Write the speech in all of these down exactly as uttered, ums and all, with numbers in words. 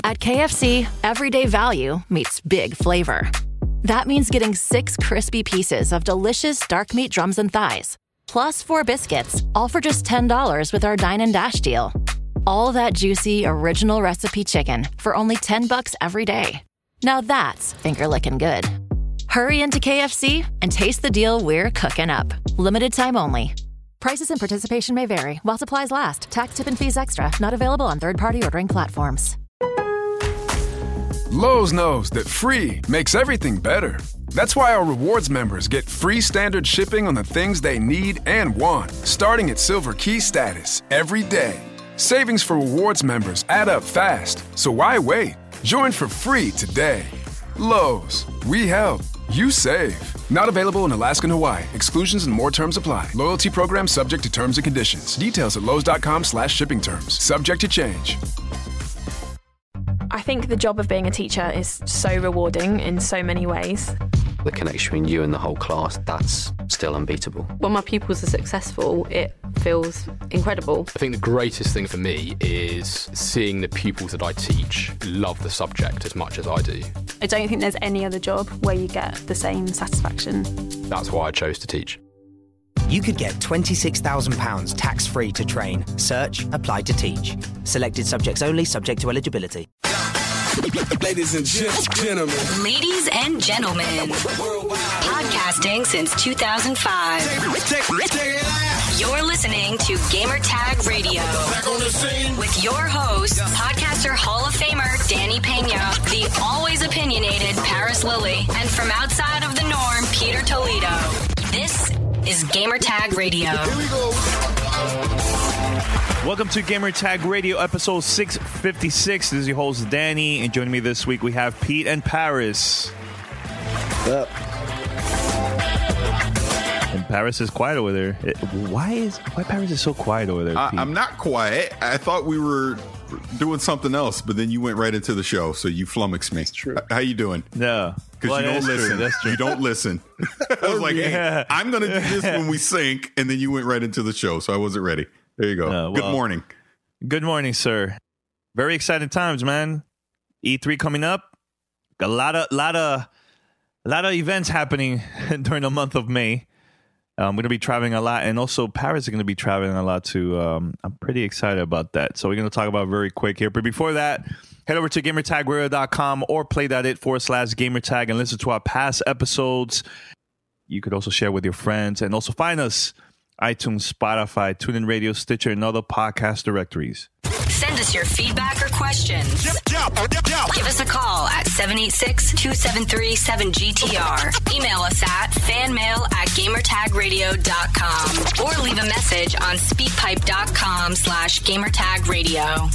At K F C, everyday value meets big flavor. That means getting six crispy pieces of delicious dark meat drums and thighs, plus four biscuits, all for just ten dollars with our Dine and Dash deal. All that juicy, original recipe chicken for only ten bucks every day. Now that's finger-licking good. Hurry into K F C and taste the deal we're cooking up. Limited time only. Prices and participation may vary while supplies last. Tax, tip, and fees extra. Not available on third-party ordering platforms. Lowe's knows that free makes everything better. That's why our rewards members get free standard shipping on the things they need and want, starting at Silver Key status every day. Savings for rewards members add up fast, so why wait? Join for free today. Lowe's, we help, you save. Not available in Alaska and Hawaii. Exclusions and more terms apply. Loyalty program subject to terms and conditions. Details at lowes.com slash shipping terms. Subject to change. I think the job of being a teacher is so rewarding in so many ways. The connection between you and the whole class, that's still unbeatable. When my pupils are successful, it feels incredible. I think the greatest thing for me is seeing the pupils that I teach love the subject as much as I do. I don't think there's any other job where you get the same satisfaction. That's why I chose to teach. You could get twenty-six thousand pounds tax-free to train. Search, apply to teach. Selected subjects only, subject to eligibility. Ladies and gentlemen. Ladies and gentlemen. Podcasting since two thousand five. You're listening to Gamertag Radio. With your host, podcaster Hall of Famer Danny Pena, the always opinionated Paris Lilly, and from outside of the norm, Peter Toledo. This is Gamertag Radio. Here we go. Welcome to Gamertag Radio, episode six fifty-six. This is your host, Danny, and joining me this week, we have Pete and Paris. What's up? And Paris is quiet over there. It, why is why Paris is so quiet over there, I, Pete? I'm not quiet. I thought we were doing something else, but then you went right into the show, so you flummoxed me. That's true. How you doing? No. Because Well, you don't that's true, listen. that's true. You don't listen. I was like, Yeah. hey, I'm going to do this when we sync, and then you went right into the show, so I wasn't ready. There you go. Uh, Good well, morning. Good morning, sir. Very exciting times, man. E three coming up. A lot of, lot of, a lot of events happening during the month of May. I'm going to be traveling a lot, and also Paris is going to be traveling a lot too. Um, I'm pretty excited about that. So we're going to talk about it very quick here. But before that, head over to gamertag radio dot com or play.it forward slash gamertag and listen to our past episodes. You could also share with your friends, and also find us iTunes, Spotify, TuneIn Radio, Stitcher, and other podcast directories. Send us your feedback or questions. Give us a call at seven eight six, two seven three, seven G T R. Email us at fanmail at gamertag radio dot com or leave a message on speakpipe.com slash gamertag radio.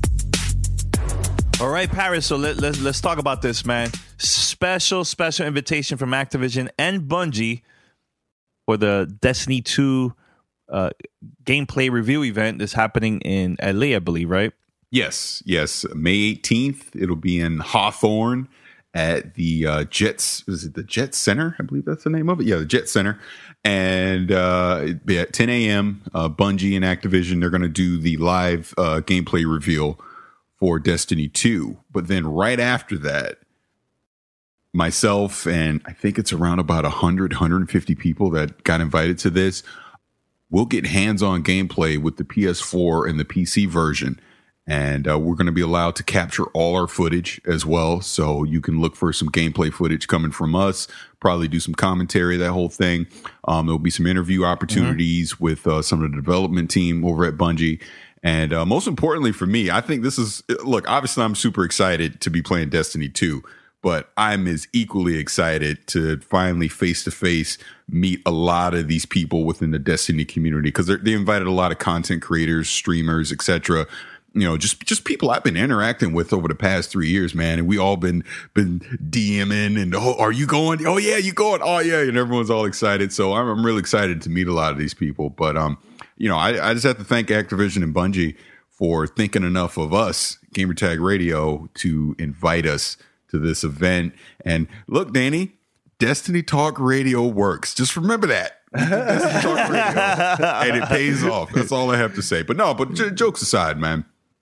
All right, Paris, so let, let, let's talk about this, man. Special, special invitation from Activision and Bungie for the Destiny two uh, gameplay review event that's happening in L A, I believe, right? Yes, yes. May eighteenth, it'll be in Hawthorne at the uh, Jets. Is it the Jet Center? I believe that's the name of it. Yeah, the Jet Center. And uh, it'll be at ten a.m., uh, Bungie and Activision, they're going to do the live uh, gameplay reveal for Destiny two. But then right after that, myself and I think it's around about one hundred, one hundred fifty people that got invited to this, we'll get hands-on gameplay with the P S four and the P C version. And uh, we're going to be allowed to capture all our footage as well. So you can look for some gameplay footage coming from us, probably do some commentary, that whole thing. Um, there'll be some interview opportunities mm-hmm. with uh, some of the development team over at Bungie. And uh, most importantly for me, I think this is, look, obviously I'm super excited to be playing Destiny two, but I'm as equally excited to finally face-to-face meet a lot of these people within the Destiny community, because they invited a lot of content creators, streamers, et cetera. You know, just just people I've been interacting with over the past three years, man. And we all been been DMing and, oh, are you going? Oh, yeah, you going? Oh, yeah. And everyone's all excited. So I'm, I'm really excited to meet a lot of these people. But, um, you know, I, I just have to thank Activision and Bungie for thinking enough of us, Gamertag Radio, to invite us to this event. And look, Danny, Destiny Talk Radio works. Just remember that. Destiny Talk Radio. And it pays off. That's all I have to say. But no, but j- jokes aside, man. Yeah.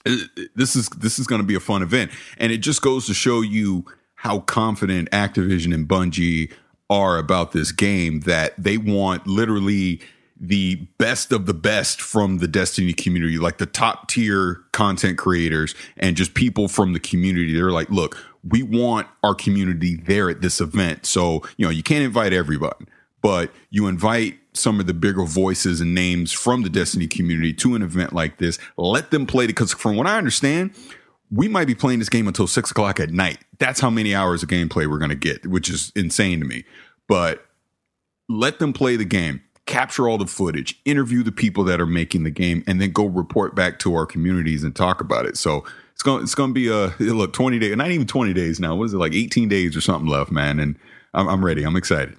this is this is going to be a fun event, and it just goes to show you how confident Activision and Bungie are about this game, that they want literally the best of the best from the Destiny community, like the top tier content creators and just people from the community. They're like, look, we want our community there at this event. So, you know, you can't invite everybody, but you invite some of the bigger voices and names from the Destiny community to an event like this. Let them play it, because from what I understand, we might be playing this game until six o'clock at night. That's how many hours of gameplay we're going to get, which is insane to me. But let them play the game, capture all the footage, interview the people that are making the game, and then go report back to our communities and talk about it. So it's going it's going to be a look twenty days, not even twenty days now. What is it, like eighteen days or something left, man? And I'm, I'm ready. I'm excited.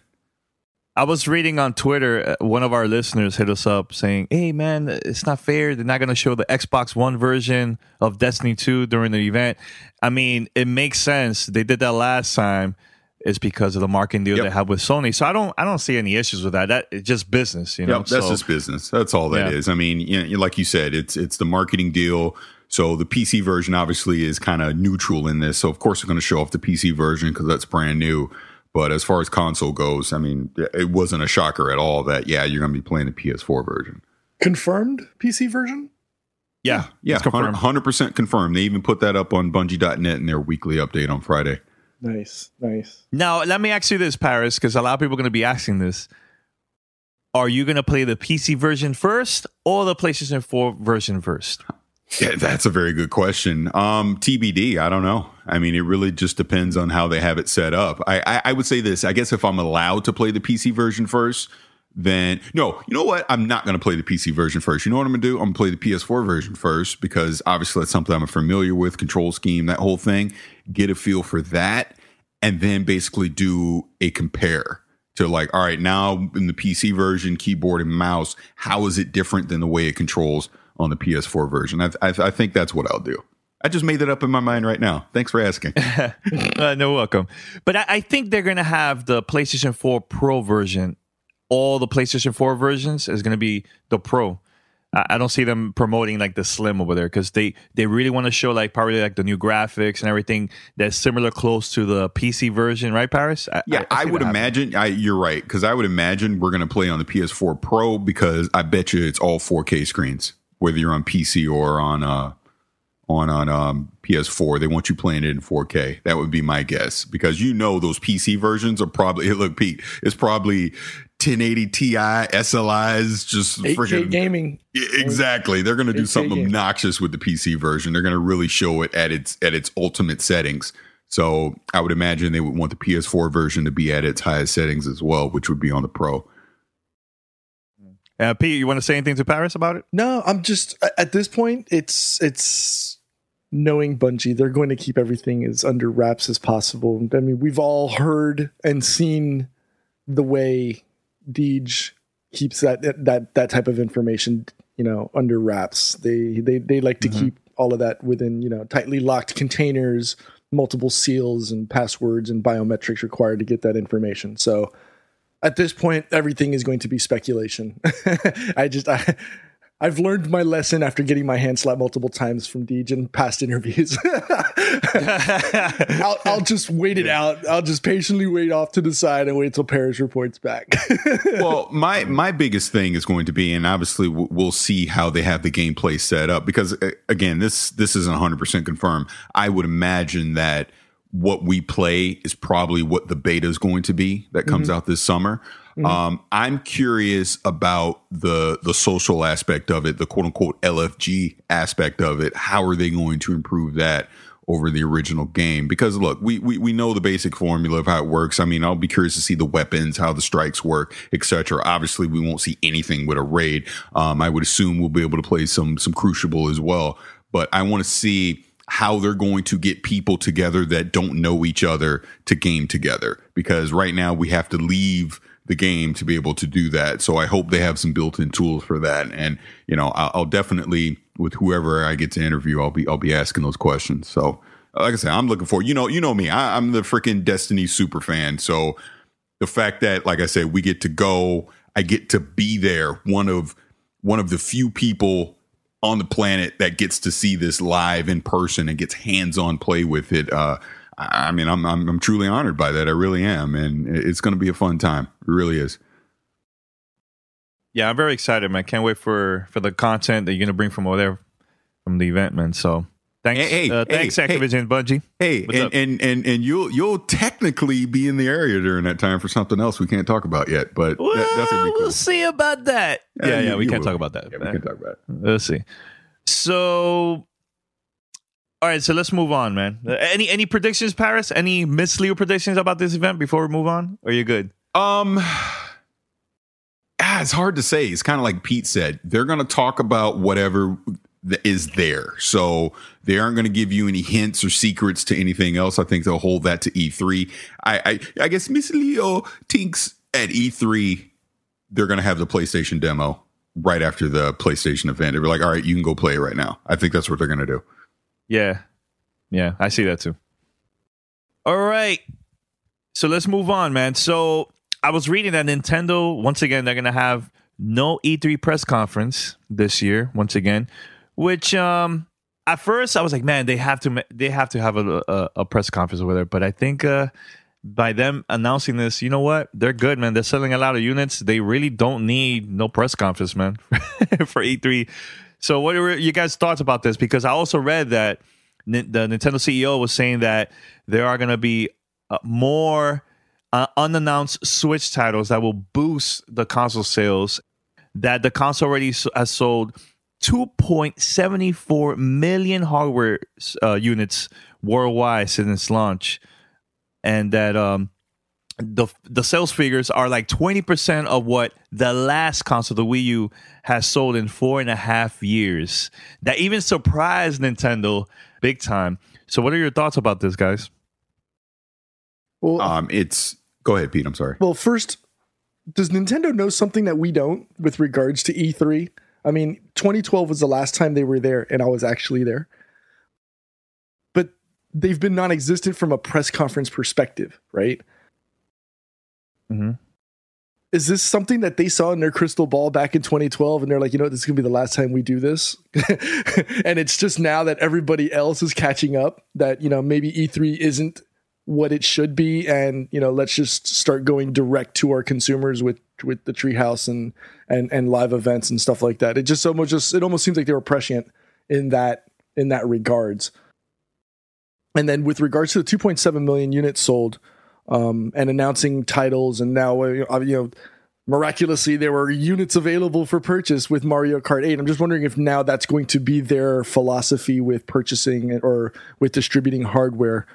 I was reading on Twitter, uh, one of our listeners hit us up saying, hey, man, it's not fair. They're not going to show the Xbox One version of Destiny two during the event. I mean, it makes sense. They did that last time. It's because of the marketing deal yep. they have with Sony. So I don't I don't see any issues with that. That it's just business, you know. Yep, that's so, just business. That's all that yeah. is. I mean, you know, like you said, it's it's the marketing deal. So the P C version obviously is kind of neutral in this. So of course they're going to show off the P C version because that's brand new. But as far as console goes, I mean, it wasn't a shocker at all that, yeah, you're going to be playing the P S four version. Confirmed P C version? Yeah, yeah, one hundred percent confirmed. They even put that up on Bungie dot net in their weekly update on Friday. Nice, nice. Now, let me ask you this, Paris, because a lot of people are going to be asking this. Are you going to play the P C version first or the PlayStation four version first? Yeah, that's a very good question. Um, T B D, I don't know. I mean, it really just depends on how they have it set up. I, I, I would say this. I guess if I'm allowed to play the P C version first, then no, you know what? I'm not going to play the P C version first. You know what I'm going to do? I'm going to play the P S four version first, because obviously that's something I'm familiar with, control scheme, that whole thing. Get a feel for that, and then basically do a compare to like, all right, now in the P C version, keyboard and mouse, how is it different than the way it controls on the P S four version? I, I, I think that's what I'll do. I just made that up in my mind right now. Thanks for asking. uh, no, welcome. But I, I think they're going to have the PlayStation four Pro version. All the PlayStation four versions is going to be the Pro. I, I don't see them promoting like the Slim over there, because they, they really want to show like probably like the new graphics and everything that's similar close to the P C version, right, Paris? I, yeah, I, I, I would imagine. I, you're right, because I would imagine we're going to play on the P S four Pro, because I bet you it's all four K screens, whether you're on P C or on uh on on um, P S four. They want you playing it in four K. That would be my guess, because you know those P C versions are probably, hey, look, Pete, it's probably ten eighty Ti, S L Is, just eight K freaking gaming. Exactly. They're going to do something gaming. obnoxious with the P C version. They're going to really show it at its at its ultimate settings. So I would imagine they would want the P S four version to be at its highest settings as well, which would be on the Pro. Uh, Pete, you want to say anything to Paris about it? No, I'm just at this point. It's it's knowing Bungie, they're going to keep everything as under wraps as possible. I mean, we've all heard and seen the way Deej keeps that that that type of information, you know, under wraps. They they they like to mm-hmm. keep all of that within, you know, tightly locked containers, multiple seals and passwords and biometrics required to get that information. So at this point, everything is going to be speculation. I just, I, I've learned my lesson after getting my hand slapped multiple times from Deej in past interviews. I'll, I'll just wait it out. I'll just patiently wait off to the side and wait till Paris reports back. Well, my my biggest thing is going to be, and obviously we'll see how they have the gameplay set up, because again, this this isn't one hundred percent confirmed. I would imagine that what we play is probably what the beta is going to be that comes mm-hmm. out this summer. Mm-hmm. Um, I'm curious about the the social aspect of it, the quote unquote L F G aspect of it. How are they going to improve that over the original game? Because look, we, we, we know the basic formula of how it works. I mean, I'll be curious to see the weapons, how the strikes work, et cetera. Obviously, we won't see anything with a raid. Um, I would assume we'll be able to play some some Crucible as well. But I want to see how they're going to get people together that don't know each other to game together, because right now we have to leave the game to be able to do that. So I hope they have some built-in tools for that. And, you know, I'll, I'll definitely, with whoever I get to interview, I'll be, I'll be asking those questions. So like I said, I'm looking for, you know, you know me, I, I'm the freaking Destiny super fan. So the fact that, like I said, we get to go, I get to be there, one of, one of the few people on the planet that gets to see this live in person and gets hands-on play with it. Uh, I mean, I'm, I'm I'm truly honored by that. I really am, and it's going to be a fun time. It really is. Yeah, I'm very excited, man. Can't wait for, for the content that you're going to bring from over there from the event, man. So thanks, hey, uh, thanks, hey, Activision hey, and Bungie. Hey, and, and and and you'll you'll technically be in the area during that time for something else we can't talk about yet, but well, that, that's gonna be cool. We'll see about that. Yeah, yeah, you, yeah we you can't will. talk about that. Yeah, we can talk about it. Let's see. So, all right, so let's move on, man. Uh, Any any predictions, Paris? Any Miss Leo predictions about this event before we move on? Or are you good? Um, ah, it's hard to say. It's kind of like Pete said. They're going to talk about whatever th- is there. So they aren't going to give you any hints or secrets to anything else. I think they'll hold that to E three. I I, I guess Miss Leo thinks at E three they're going to have the PlayStation demo right after the PlayStation event. They're like, all right, you can go play it right now. I think that's what they're going to do. Yeah. Yeah, I see that too. All right. So let's move on, man. So I was reading that Nintendo, once again, they're going to have no E three press conference this year, once again, which um, at first I was like, man, they have to they have to have a, a, a press conference over there. But I think uh, by them announcing this, you know what? They're good, man. They're selling a lot of units. They really don't need no press conference, man, for E three. So what are you guys' thoughts about this? Because I also read that the Nintendo C E O was saying that there are going to be uh, more uh, unannounced Switch titles that will boost the console sales, that the console already has sold two point seven four million hardware uh, units worldwide since its launch, and that um, the the sales figures are like twenty percent of what the last console, the Wii U, has sold in four and a half years. That even surprised Nintendo big time. So what are your thoughts about this, guys? Well, um, it's go ahead, Pete. I'm sorry. Well, first, does Nintendo know something that we don't with regards to E three? I mean, twenty twelve was the last time they were there, and I was actually there. But they've been non-existent from a press conference perspective, right? Mm-hmm. Is this something that they saw in their crystal ball back in twenty twelve, and they're like, you know what, this is going to be the last time we do this? And it's just now that everybody else is catching up that, you know, maybe E three isn't what it should be, and, you know, let's just start going direct to our consumers with with the Treehouse and and and live events and stuff like that. It just almost just it almost seems like they were prescient in that in that regards. And then with regards to the two point seven million units sold, um, and announcing titles, and now you know miraculously there were units available for purchase with Mario Kart eight. I'm just wondering if now that's going to be their philosophy with purchasing or with distributing hardware,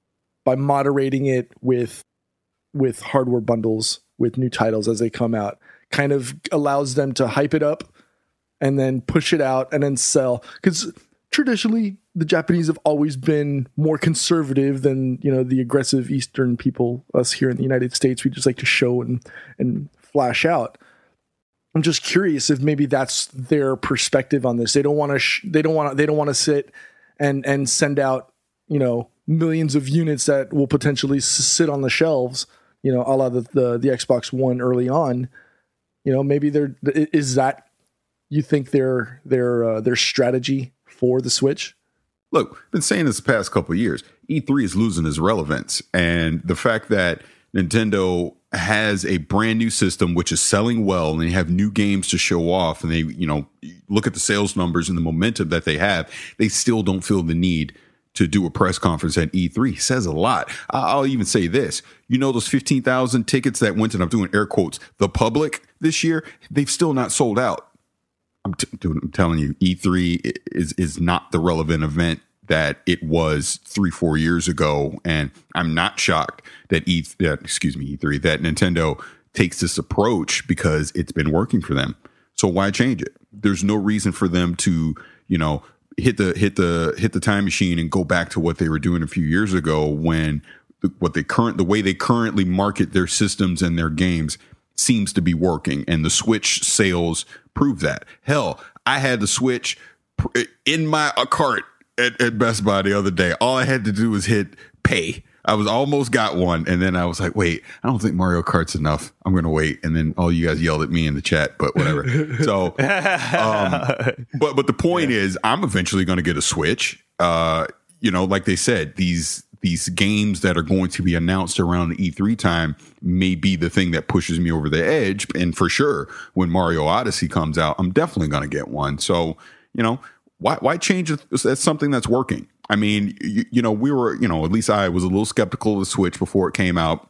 by moderating it with with hardware bundles with new titles as they come out. Kind of allows them to hype it up and then push it out and then sell. Because traditionally, the Japanese have always been more conservative than, you know, the aggressive Eastern people. Us here in the United States, we just like to show and and flash out. I'm just curious if maybe that's their perspective on this. They don't want to. Sh- they don't want to. They don't want to sit and and send out, you know, millions of units that will potentially s- sit on the shelves, you know, a la the, the the Xbox One early on. You know, maybe they're is that you think their their uh, their strategy for the Switch? Look, I've been saying this the past couple of years. E three is losing its relevance, and the fact that Nintendo has a brand new system which is selling well, and they have new games to show off, and they, you know, look at the sales numbers and the momentum that they have, they still don't feel the need to do a press conference at E three. Says a lot. I'll even say this. You know, those fifteen thousand tickets that went, and I'm doing air quotes, the public this year, they've still not sold out. I'm, t- dude, I'm telling you, E three is is not the relevant event that it was three, four years ago. And I'm not shocked that E, that, excuse me, E three, that Nintendo takes this approach, because it's been working for them. So why change it? There's no reason for them to, you know, hit the hit the hit the time machine and go back to what they were doing a few years ago, when the, what they current the way they currently market their systems and their games seems to be working, and the Switch sales prove that. Hell, I had the Switch in my a cart at, at Best Buy the other day. All I had to do was hit pay. I was almost got one, and then I was like, wait, I don't think Mario Kart's enough. I'm going to wait. And then all you guys yelled at me in the chat, but whatever. So, um, but but the point yeah. is, I'm eventually going to get a Switch. Uh, you know, like they said, these these games that are going to be announced around E three time may be the thing that pushes me over the edge. And for sure, when Mario Odyssey comes out, I'm definitely going to get one. So, you know, why why change it? That's something that's working. I mean, you, you know, we were, you know, at least I was a little skeptical of the Switch before it came out.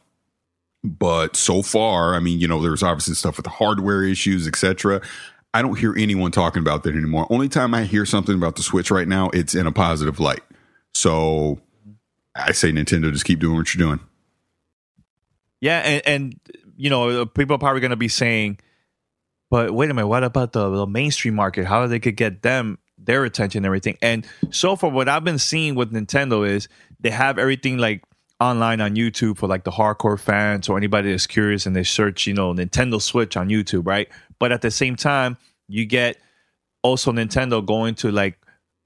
But so far, I mean, you know, there's obviously stuff with the hardware issues, et cetera. I don't hear anyone talking about that anymore. Only time I hear something about the Switch right now, it's in a positive light. So I say, Nintendo, just keep doing what you're doing. Yeah, and, and you know, people are probably going to be saying, but wait a minute, what about the, the mainstream market? How they could get them their attention and everything? And so far, what I've been seeing with Nintendo is they have everything like online on YouTube for like the hardcore fans or anybody that's curious, and they search, you know, Nintendo Switch on YouTube, right? But at the same time, you get also Nintendo going to like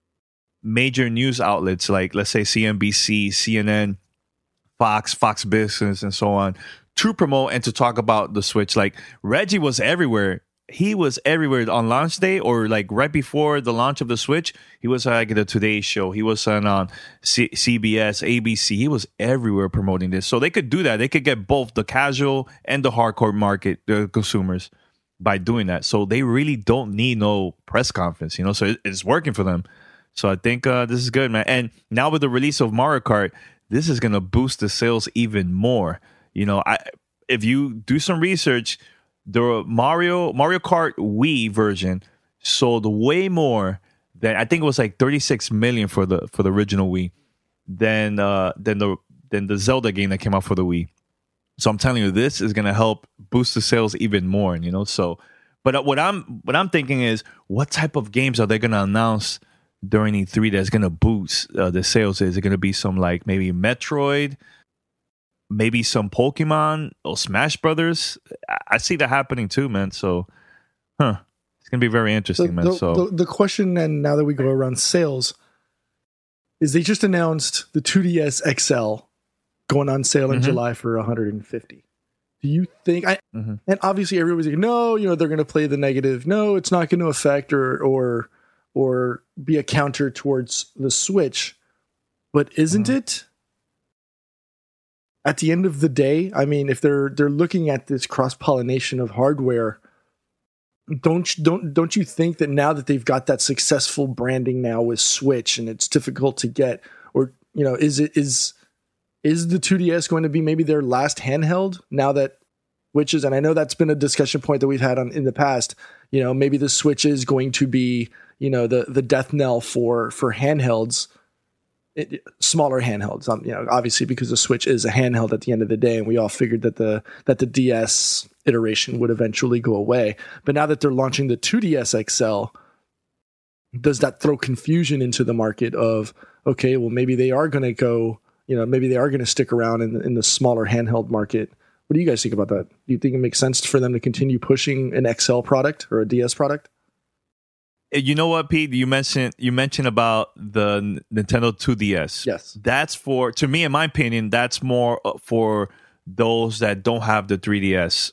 major news outlets like, let's say, C N B C, C N N, Fox, Fox Business, and so on, to promote and to talk about the Switch. Like Reggie was everywhere. He was everywhere on launch day or like right before the launch of the Switch. He was like at the Today Show. He was on, on C- CBS, A B C. He was everywhere promoting this. So they could do that. They could get both the casual and the hardcore market, the consumers, by doing that. So they really don't need no press conference, you know. So it, it's working for them. So I think uh, this is good, man. And now with the release of Mario Kart, this is going to boost the sales even more. You know, I if you do some research, the Mario Mario Kart Wii version sold way more than, I think it was like thirty-six million for the for the original Wii, than uh, than the than the Zelda game that came out for the Wii. So I'm telling you, this is going to help boost the sales even more. You know, so but what I'm what I'm thinking is, what type of games are they going to announce during E three that's going to boost uh, the sales? Is it going to be some like maybe Metroid? Maybe some Pokemon or Smash Brothers. I see that happening too, man. So, huh? It's gonna be very interesting, the, man. The, so the, the question, and now that we go around sales, is they just announced the two D S X L going on sale in mm-hmm. July for one hundred fifty. Do you think? I mm-hmm. and obviously everybody's like, no, you know, they're going to play the negative. No, it's not going to affect or or or be a counter towards the Switch. But isn't mm-hmm. it? At the end of the day, I mean, if they're they're looking at this cross-pollination of hardware, don't don't don't you think that now that they've got that successful branding now with Switch and it's difficult to get, or you know, is it is is the two D S going to be maybe their last handheld now that Switch is? And I know that's been a discussion point that we've had on in the past. You know, maybe the Switch is going to be, you know, the the death knell for for handhelds. It, smaller handhelds, um, you know, obviously because the Switch is a handheld at the end of the day, and we all figured that the that the D S iteration would eventually go away. But now that they're launching the two D S X L, does that throw confusion into the market of, okay, well, maybe they are going to go, you know, maybe they are going to stick around in the, in the smaller handheld market? What do you guys think about that? Do you think it makes sense for them to continue pushing an X L product or a D S product? You know what, Pete? You mentioned you mentioned about the Nintendo two D S. Yes, that's for, to me, in my opinion, that's more for those that don't have the three D S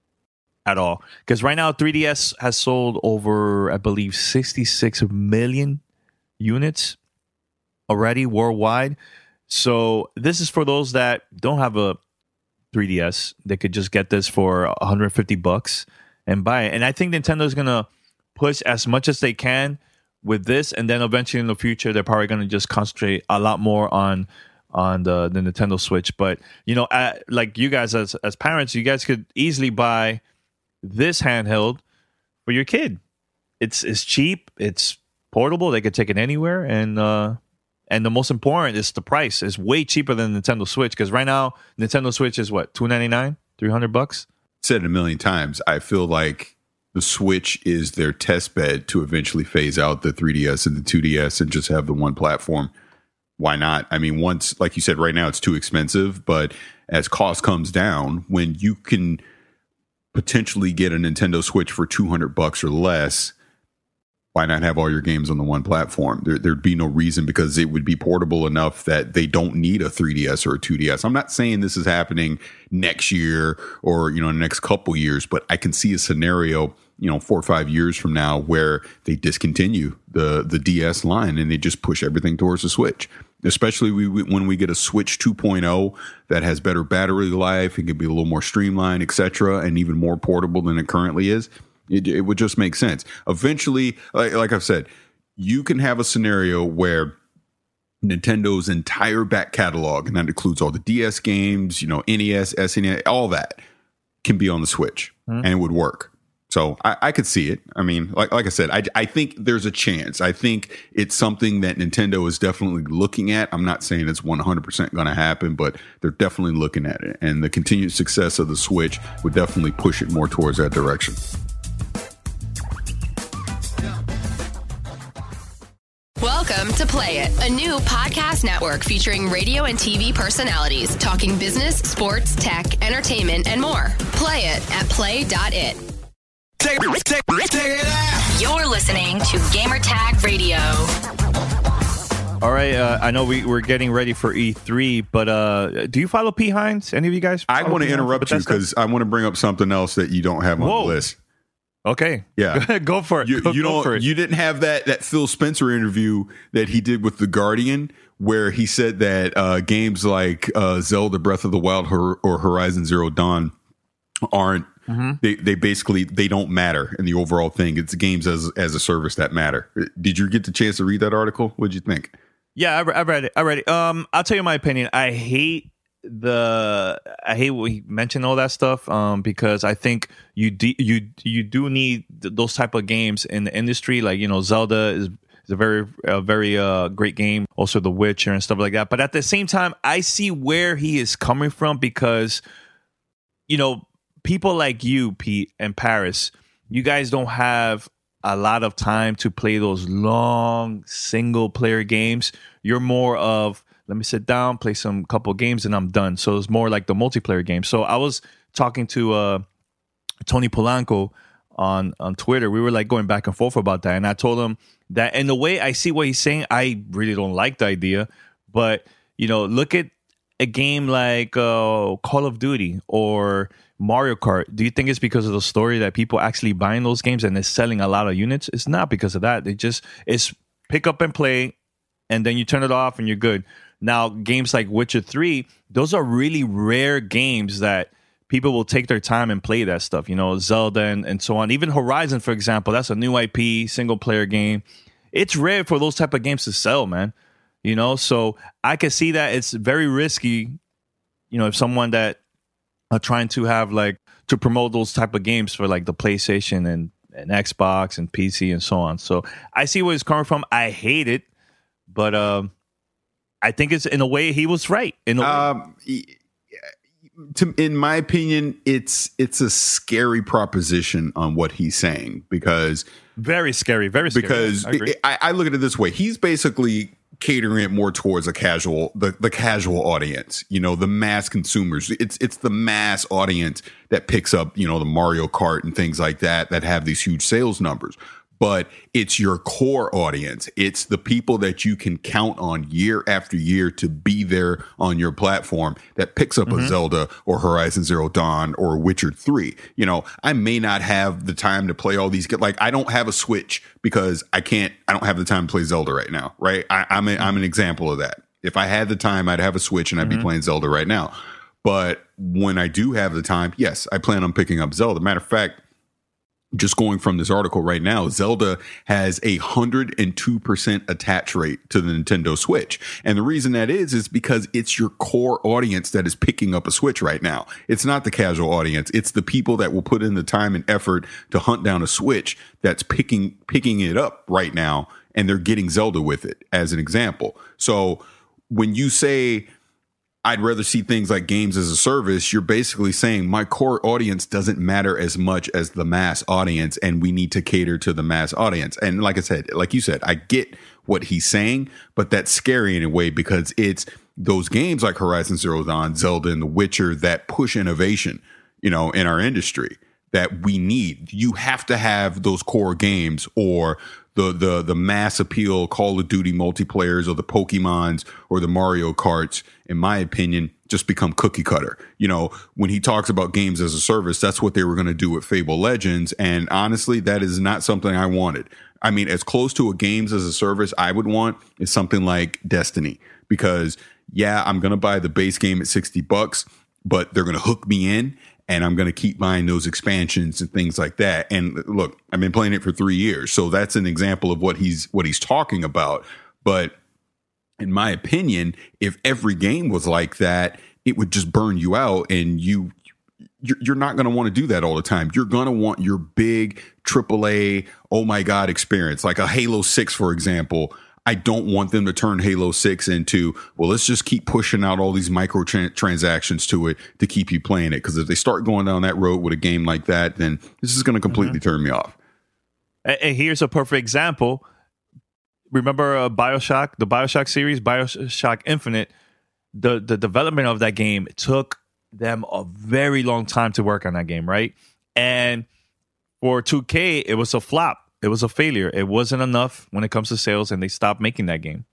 at all. Because right now, three D S has sold over, I believe, sixty-six million units already worldwide. So this is for those that don't have a three D S. They could just get this for one hundred fifty bucks and buy it. And I think Nintendo is gonna push as much as they can with this, and then eventually in the future they're probably going to just concentrate a lot more on on the, the Nintendo Switch. But you know, at, like you guys as as parents, you guys could easily buy this handheld for your kid. It's it's cheap, it's portable, they could take it anywhere, and uh and the most important is the price. It's way cheaper than Nintendo Switch, because right now Nintendo Switch is what, two ninety-nine, three hundred bucks. Said it a million times. I feel like the Switch is their test bed to eventually phase out the three D S and the two D S and just have the one platform. Why not? I mean, once, like you said, right now it's too expensive, but as cost comes down, when you can potentially get a Nintendo Switch for two hundred bucks or less, why not have all your games on the one platform? There, there'd be no reason, because it would be portable enough that they don't need a three D S or a two D S. I'm not saying this is happening next year or, you know, in the next couple years, but I can see a scenario, you know, four or five years from now where they discontinue the, the D S line and they just push everything towards the Switch. Especially we, we, when we get a Switch two point oh that has better battery life, it can be a little more streamlined, et cetera, and even more portable than it currently is. It, it would just make sense. Eventually, like, like I've said, you can have a scenario where Nintendo's entire back catalog, and that includes all the D S games, you know, N E S, S N E S, all that, can be on the Switch, mm-hmm. and it would work. So I, I could see it. I mean, like like I said, I, I think there's a chance. I think it's something that Nintendo is definitely looking at. I'm not saying it's one hundred percent going to happen, but they're definitely looking at it. And the continued success of the Switch would definitely push it more towards that direction. Welcome to Play It, a new podcast network featuring radio and T V personalities talking business, sports, tech, entertainment, and more. Play it at play dot it. Take, take, take it out. You're listening to Gamertag Radio. All right, uh, I know we, we're getting ready for E three, but uh, do you follow P. Hines? Any of you guys? I want to interrupt you because I want to bring up something else that you don't have on Whoa. the list. Okay. Yeah. Go for it. You, go, you go don't. for it. You didn't have that that Phil Spencer interview that he did with The Guardian, where he said that uh, games like uh, Zelda Breath of the Wild or, or Horizon Zero Dawn aren't. Mm-hmm. They they basically they don't matter in the overall thing. It's games as as a service that matter. Did you get the chance to read that article? What did you think? Yeah, I, I read it. I read it. Um, I'll tell you my opinion. I hate the I hate what he mentioned all that stuff. Um, because I think you de- you you do need th- those type of games in the industry. Like, you know, Zelda is is a very a very uh great game. Also, The Witcher and stuff like that. But at the same time, I see where he is coming from, because, you know, people like you, Pete, and Paris, you guys don't have a lot of time to play those long single-player games. You're more of, let me sit down, play some couple games, and I'm done. So it's more like the multiplayer game. So I was talking to uh, Tony Polanco on, on Twitter. We were like going back and forth about that. And I told him that in the way I see what he's saying, I really don't like the idea. But, you know, look at a game like uh, Call of Duty or Mario Kart. Do you think it's because of the story that people actually buying those games and it's selling a lot of units? It's not because of that. They just, it's pick up and play, and then you turn it off and you're good. Now, games like Witcher three, those are really rare games that people will take their time and play that stuff. You know, Zelda and, and so on. Even Horizon, for example, that's a new I P, single player game. It's rare for those type of games to sell, man. You know, so I can see that it's very risky, you know, if someone that are trying to have like to promote those type of games for like the PlayStation and, and Xbox and P C and so on. So I see where he's coming from. I hate it, but um, I think it's in a way he was right. In a um, way. To, in my opinion, it's it's a scary proposition on what he's saying, because very scary, very scary. Because I, I, I look at it this way: he's basically catering it more towards a casual, the, the casual audience, you know, the mass consumers. It's it's the mass audience that picks up, you know, the Mario Kart and things like that, that have these huge sales numbers. But it's your core audience. It's the people that you can count on year after year to be there on your platform that picks up mm-hmm. a Zelda or Horizon Zero Dawn or Witcher three. You know, I may not have the time to play all these. Like, I don't have a Switch because I can't, I don't have the time to play Zelda right now, right? I, I'm, a, I'm an example of that. If I had the time, I'd have a Switch and I'd mm-hmm. be playing Zelda right now. But when I do have the time, yes, I plan on picking up Zelda. Matter of fact, just going from this article right now, Zelda has a one hundred two percent attach rate to the Nintendo Switch. And the reason that is, is because it's your core audience that is picking up a Switch right now. It's not the casual audience. It's the people that will put in the time and effort to hunt down a Switch that's picking, picking it up right now. And they're getting Zelda with it, as an example. So when you say, I'd rather see things like games as a service, you're basically saying my core audience doesn't matter as much as the mass audience, and we need to cater to the mass audience. And like I said, like you said, I get what he's saying, but that's scary in a way, because it's those games like Horizon Zero Dawn, Zelda, and The Witcher that push innovation, you know, in our industry. that we need. You have to have those core games, or the the the mass appeal Call of Duty multiplayers, or the Pokemons, or the Mario Karts, in my opinion, just become cookie cutter. You know, when he talks about games as a service, that's what they were going to do with Fable Legends. And honestly, that is not something I wanted. I mean, as close to a games as a service I would want is something like Destiny, because yeah, I'm going to buy the base game at sixty bucks, but they're going to hook me in, and I'm going to keep buying those expansions and things like that. And look, I've been playing it for three years. So that's an example of what he's, what he's talking about. But in my opinion, if every game was like that, it would just burn you out, and you, you're, you're not going to want to do that all the time. You're going to want your big triple A, oh my God experience, like a Halo six, for example. I don't want them to turn Halo six into, well, let's just keep pushing out all these micro transactions to it to keep you playing it. Because if they start going down that road with a game like that, then this is going to completely mm-hmm. turn me off. And here's a perfect example. Remember uh, BioShock, the BioShock series, BioShock Infinite? The, the development of that game took them a very long time to work on that game, right? And for two K, it was a flop. It was a failure. It wasn't enough when it comes to sales, and they stopped making that game.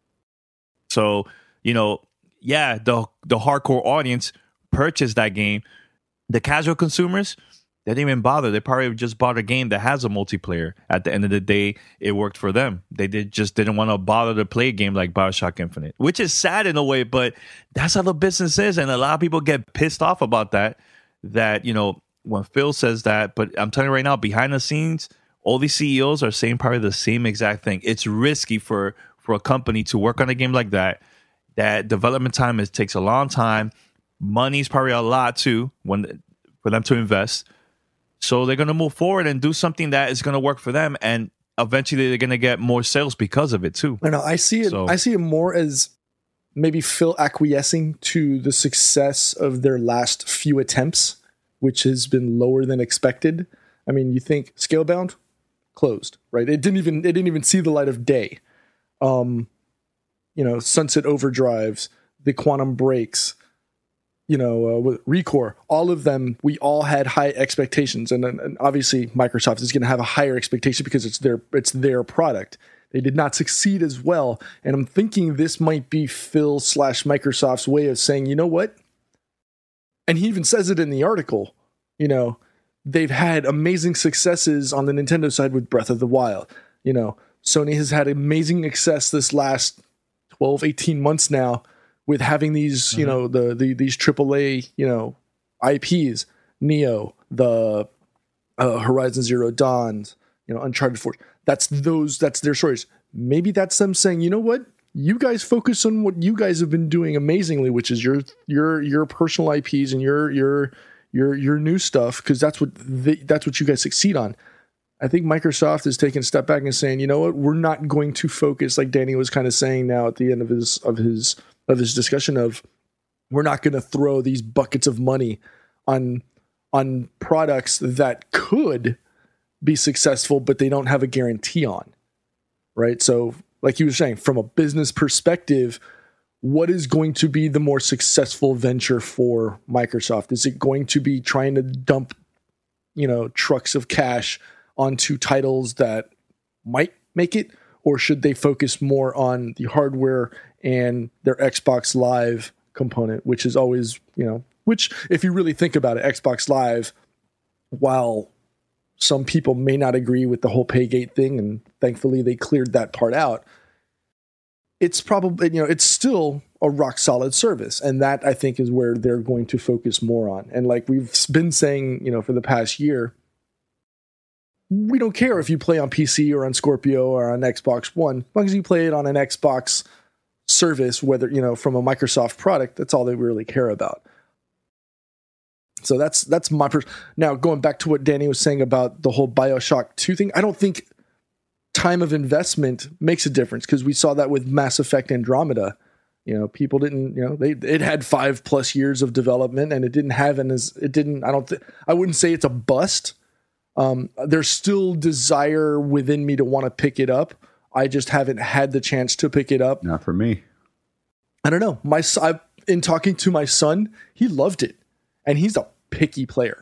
So, you know, yeah, the the hardcore audience purchased that game. The casual consumers, they didn't even bother. They probably just bought a game that has a multiplayer. At the end of the day, it worked for them. They did just didn't want to bother to play a game like BioShock Infinite, which is sad in a way, but that's how the business is. And a lot of people get pissed off about that, that, you know, when Phil says that. But I'm telling you right now, behind the scenes, all these C E Os are saying probably the same exact thing. It's risky for, for a company to work on a game like that. That development time is, takes a long time. Money's probably a lot too when for them to invest. So they're going to move forward and do something that is going to work for them, and eventually they're going to get more sales because of it too. I know. I see it. So, I see it more as maybe Phil acquiescing to the success of their last few attempts, which has been lower than expected. I mean, you think Scalebound closed, right? It didn't even it didn't even see the light of day. Um, you know, Sunset Overdrives, the Quantum Breaks, you know, uh, with Recore, all of them, we all had high expectations, and, and obviously Microsoft is going to have a higher expectation because it's their it's their product. They did not succeed as well, and I'm thinking this might be Phil slash Microsoft's way of saying, you know what? And he even says it in the article. You know, they've had amazing successes on the Nintendo side with Breath of the Wild. You know, Sony has had amazing success this last twelve, eighteen months now, with having these, mm-hmm. you know, the, the these triple A, you know, I Ps, Neo, the uh, Horizon Zero Dawn, you know, Uncharted four. That's those. That's their stories. Maybe that's them saying, you know what, you guys focus on what you guys have been doing amazingly, which is your your your personal I Ps and your your your your new stuff, because that's what they, that's what you guys succeed on. I think Microsoft is taking a step back and saying, you know what, we're not going to focus, like Danny was kind of saying now at the end of his of his. of this discussion of, we're not going to throw these buckets of money on on products that could be successful, but they don't have a guarantee on, right? So like you were saying, from a business perspective, what is going to be the more successful venture for Microsoft? Is it going to be trying to dump, you know, trucks of cash onto titles that might make it, or should they focus more on the hardware and their Xbox Live component, which is always, you know, which if you really think about it, Xbox Live, while some people may not agree with the whole Paygate thing, and thankfully they cleared that part out, it's probably, you know, it's still a rock solid service. And that I think is where they're going to focus more on. And like we've been saying, you know, for the past year, we don't care if you play on P C or on Scorpio or on Xbox One, as long as you play it on an Xbox service, whether, you know, from a Microsoft product, that's all they really care about. So that's that's my pers- now going back to what Danny was saying about the whole BioShock two thing. I don't think time of investment makes a difference, because we saw that with Mass Effect Andromeda. You know, people didn't, you know, they it had five plus years of development, and it didn't have an as it didn't. I don't. Th- I wouldn't say it's a bust. Um, there's still desire within me to want to pick it up. I just haven't had the chance to pick it up. Not for me. I don't know. My I, in talking to my son, he loved it, and he's a picky player.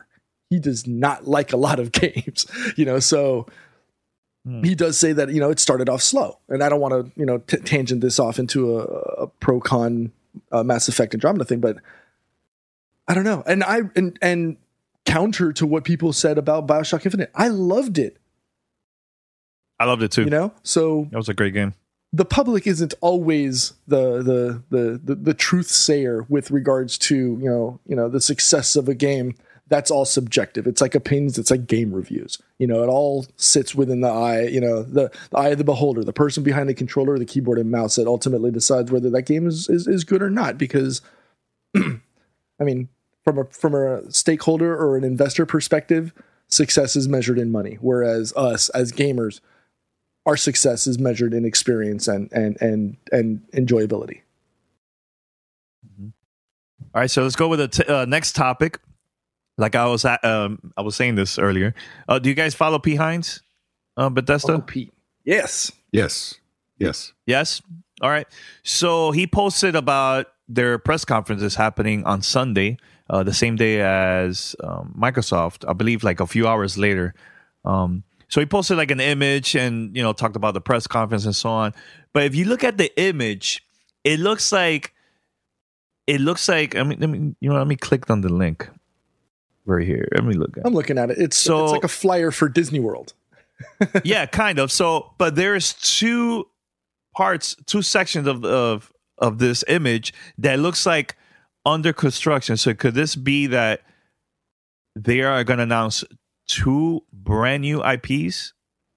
he does not like a lot of games, you know, so mm. he does say that, you know, it started off slow, and I don't want to, you know, t- tangent this off into a, a pro con uh, Mass Effect Andromeda thing, but I don't know. And I, and, and counter to what people said about BioShock Infinite, I loved it. I loved it too. You know, so that was a great game. The public isn't always the the the the, the truth sayer with regards to, you know, you know, the success of a game. That's all subjective. It's like opinions. It's like game reviews. You know, it all sits within the eye, you know, the, the eye of the beholder, the person behind the controller, the keyboard and mouse that ultimately decides whether that game is, is, is good or not. Because, I mean, from a, from a stakeholder or an investor perspective, success is measured in money. Whereas us as gamers, our success is measured in experience and, and, and, and enjoyability. Mm-hmm. All right. So let's go with the t- uh, next topic. Like I was at, um, I was saying this earlier. Uh, do you guys follow P. Hines, uh, Bethesda? Oh, Pete. Yes. Yes. Yes. Yes. All right. So he posted about their press conferences happening on Sunday, uh, the same day as um, Microsoft, I believe like a few hours later. Um, so he posted like an image and, you know, talked about the press conference and so on. But if you look at the image, it looks like, it looks like, I mean, let me, you know, let me click on the link. Right here. Let me look at it. I'm looking at it. It's so, it's like a flyer for Disney World. Yeah, kind of. So, but there's two parts, two sections of, of of this image that looks like under construction. So could this be that they are going to announce two brand new I Ps?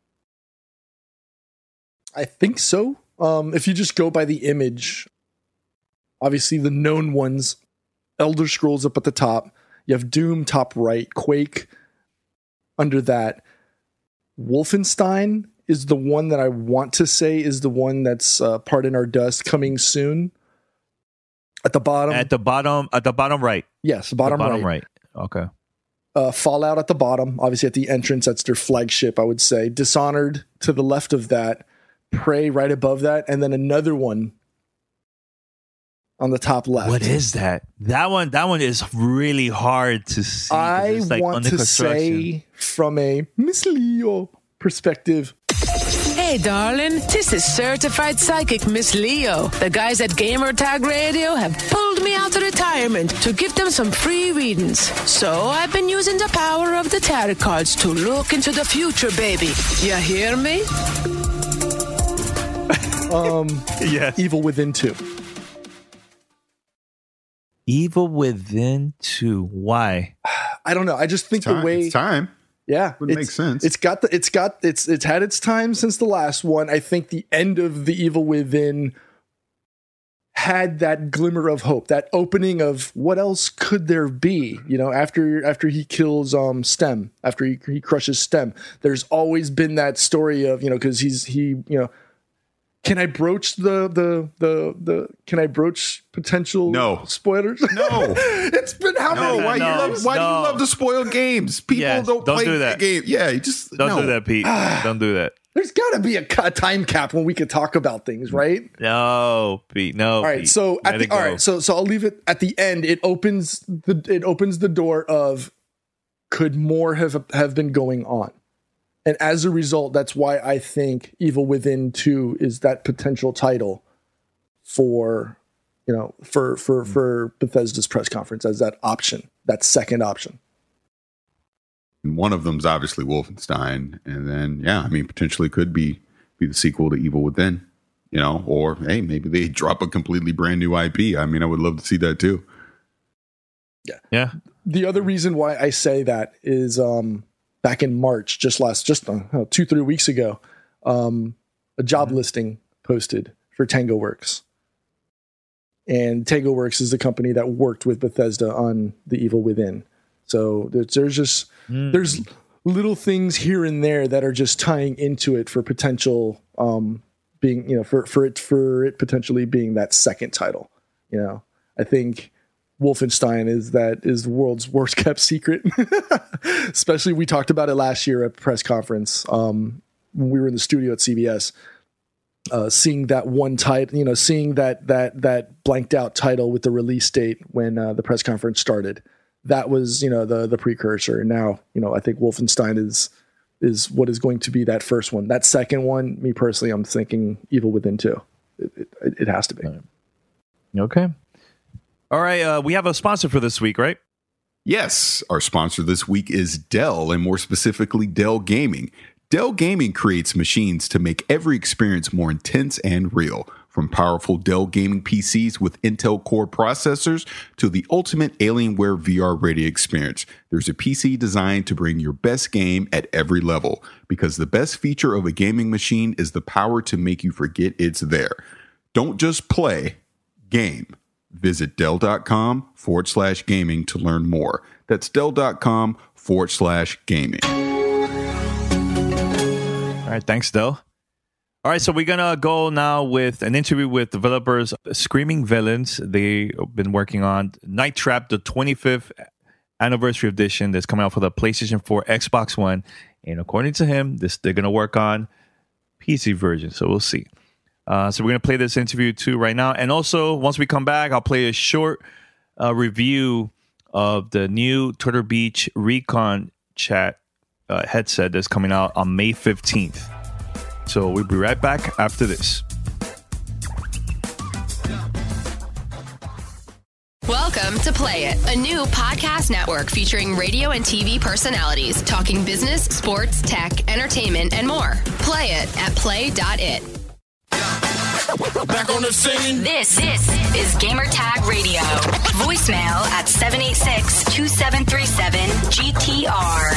I think so. Um, if you just go by the image, obviously the known ones, Elder Scrolls up at the top. You have Doom top right, Quake under that. Wolfenstein is the one that I want to say is the one that's uh, Pardon Our Dust coming soon. At the bottom. At the bottom, at the bottom right. Yes, bottom, the bottom right. right. Okay. Uh, Fallout at the bottom, obviously at the entrance. That's their flagship, I would say. Dishonored to the left of that. Prey right above that, and then another one on the top left. What is that? That one. That one is really hard to see. I like want to say, from a Miss Leo perspective. Hey, darling, this is certified psychic Miss Leo. The guys at Gamertag Radio have pulled me out of retirement to give them some free readings. So I've been using the power of the tarot cards to look into the future, baby. You hear me? um, yeah. Evil Within two. Evil Within two. Why? I don't know. I just think time, the way it's time. Yeah, would make sense. It's got the. It's got. It's. It's had its time since the last one. I think the end of the Evil Within had that glimmer of hope, that opening of what else could there be? You know, after after he kills um Stem, after he he crushes Stem, there's always been that story of, you know, because he's he you know. Can I broach the the the the? Can I broach potential no spoilers? No, it's been how no, many? Why, no, you love, why no. do you love to spoil games? People Yes, don't, don't play do that. the game. Yeah, you just don't no. do that, Pete. Don't do that. There's got to be a, a time cap when we could talk about things, right? No, Pete. No. All right. Pete. So Let at the it go. all right. So so I'll leave it at the end. It opens the it opens the door of could more have have been going on. And as a result, that's why I think Evil Within two is that potential title for, you know, for for mm-hmm. for Bethesda's press conference as that option, that second option. And one of them's obviously Wolfenstein, and then yeah, I mean potentially could be be the sequel to Evil Within, you know, or hey, maybe they drop a completely brand new I P. I mean, I would love to see that too. Yeah, yeah. The other reason why I say that is um. back in March, just last, just uh, two, three weeks ago, um, a job mm-hmm. listing posted for TangoWorks. And TangoWorks is the company that worked with Bethesda on The Evil Within. So there's, there's just, mm-hmm. there's little things here and there that are just tying into it for potential, um, being, you know, for, for it, for it potentially being that second title. You know, I think Wolfenstein is that is the world's worst kept secret. Especially, we talked about it last year at press conference um, when we were in the studio at C B S. Uh, seeing that one title, you know, seeing that that that blanked out title with the release date when uh, the press conference started, that was, you know, the the precursor. And now, you know, I think Wolfenstein is is what is going to be that first one. That second one, me personally, I'm thinking Evil Within two. It, it, it has to be. Okay. All right. Uh, we have a sponsor for this week, right? Yes. Our sponsor this week is Dell, and more specifically, Dell Gaming. Dell Gaming creates machines to make every experience more intense and real. From powerful Dell gaming P Cs with Intel Core processors to the ultimate Alienware V R-ready experience, there's a P C designed to bring your best game at every level. Because the best feature of a gaming machine is the power to make you forget it's there. Don't just play, game. Visit Dell.com forward slash gaming to learn more. That's Dell.com forward slash gaming. All right, thanks, Dell. All right, so we're going to go now with an interview with developers Screaming Villains. They've been working on Night Trap, the twenty-fifth anniversary edition that's coming out for the PlayStation four, Xbox One. And according to him, this they're going to work on P C version, so we'll see. Uh, so we're going to play this interview too right now. And also, once we come back, I'll play a short uh, review of the new Turtle Beach Recon Chat uh, headset that's coming out on May fifteenth. So we'll be right back after this. Welcome to Play It, a new podcast network featuring radio and T V personalities talking business, sports, tech, entertainment, and more. Play it at play dot it. Back on the scene. This, this is Gamertag Radio. Voicemail at seven eight six, two seven three seven, G T R.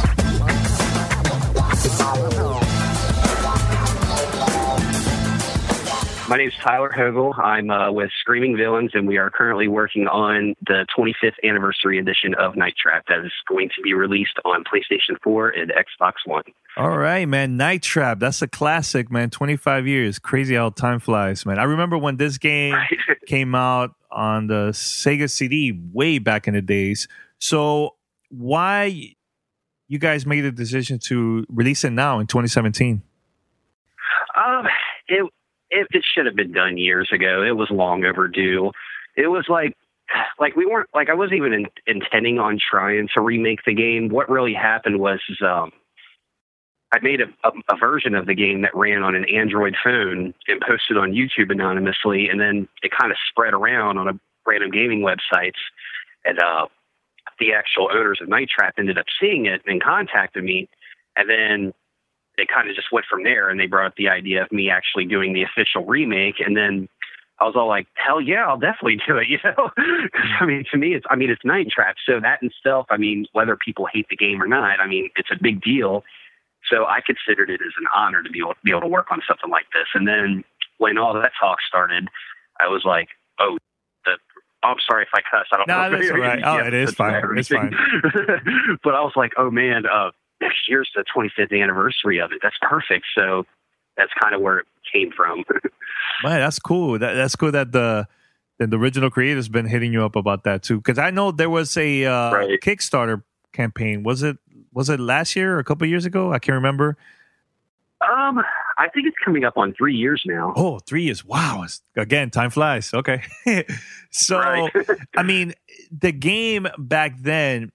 My name is Tyler Hogel. I'm uh, with Screaming Villains, and we are currently working on the twenty-fifth anniversary edition of Night Trap that is going to be released on PlayStation four and Xbox One. All right, man. Night Trap. That's a classic, man. twenty-five years. Crazy how time flies, man. I remember when this game came out on the Sega C D way back in the days. So why you guys made the decision to release it now in twenty seventeen? Um, it... It, it should have been done years ago. It was long overdue. It was like, like we weren't like I wasn't even in, intending on trying to remake the game. What really happened was, um, I made a, a, a version of the game that ran on an Android phone and posted on YouTube anonymously, and then it kind of spread around on a random gaming websites. And uh, the actual owners of Night Trap ended up seeing it and contacted me, and then it kind of just went from there, and they brought up the idea of me actually doing the official remake. And then I was all like, hell yeah, I'll definitely do it. You know, because I mean, to me, it's, I mean, it's Night Trap. So that in itself, I mean, whether people hate the game or not, I mean, it's a big deal. So I considered it as an honor to be able to be able to work on something like this. And then when all that talk started, I was like, oh, the, oh I'm sorry if I cuss. I don't no, know. No, that's all right. Oh, it is fine. It's fine. But I was like, oh man, uh, next year's the twenty-fifth anniversary of it. That's perfect. So that's kind of where it came from. Man, that's cool. That, that's cool that the that the original creator's been hitting you up about that too. Because I know there was a uh, right. Kickstarter campaign. Was it was it last year or a couple of years ago? I can't remember. Um, I think it's coming up on three years now. Oh, three years. Wow. It's, again, time flies. Okay. So, right. I mean, the game back then,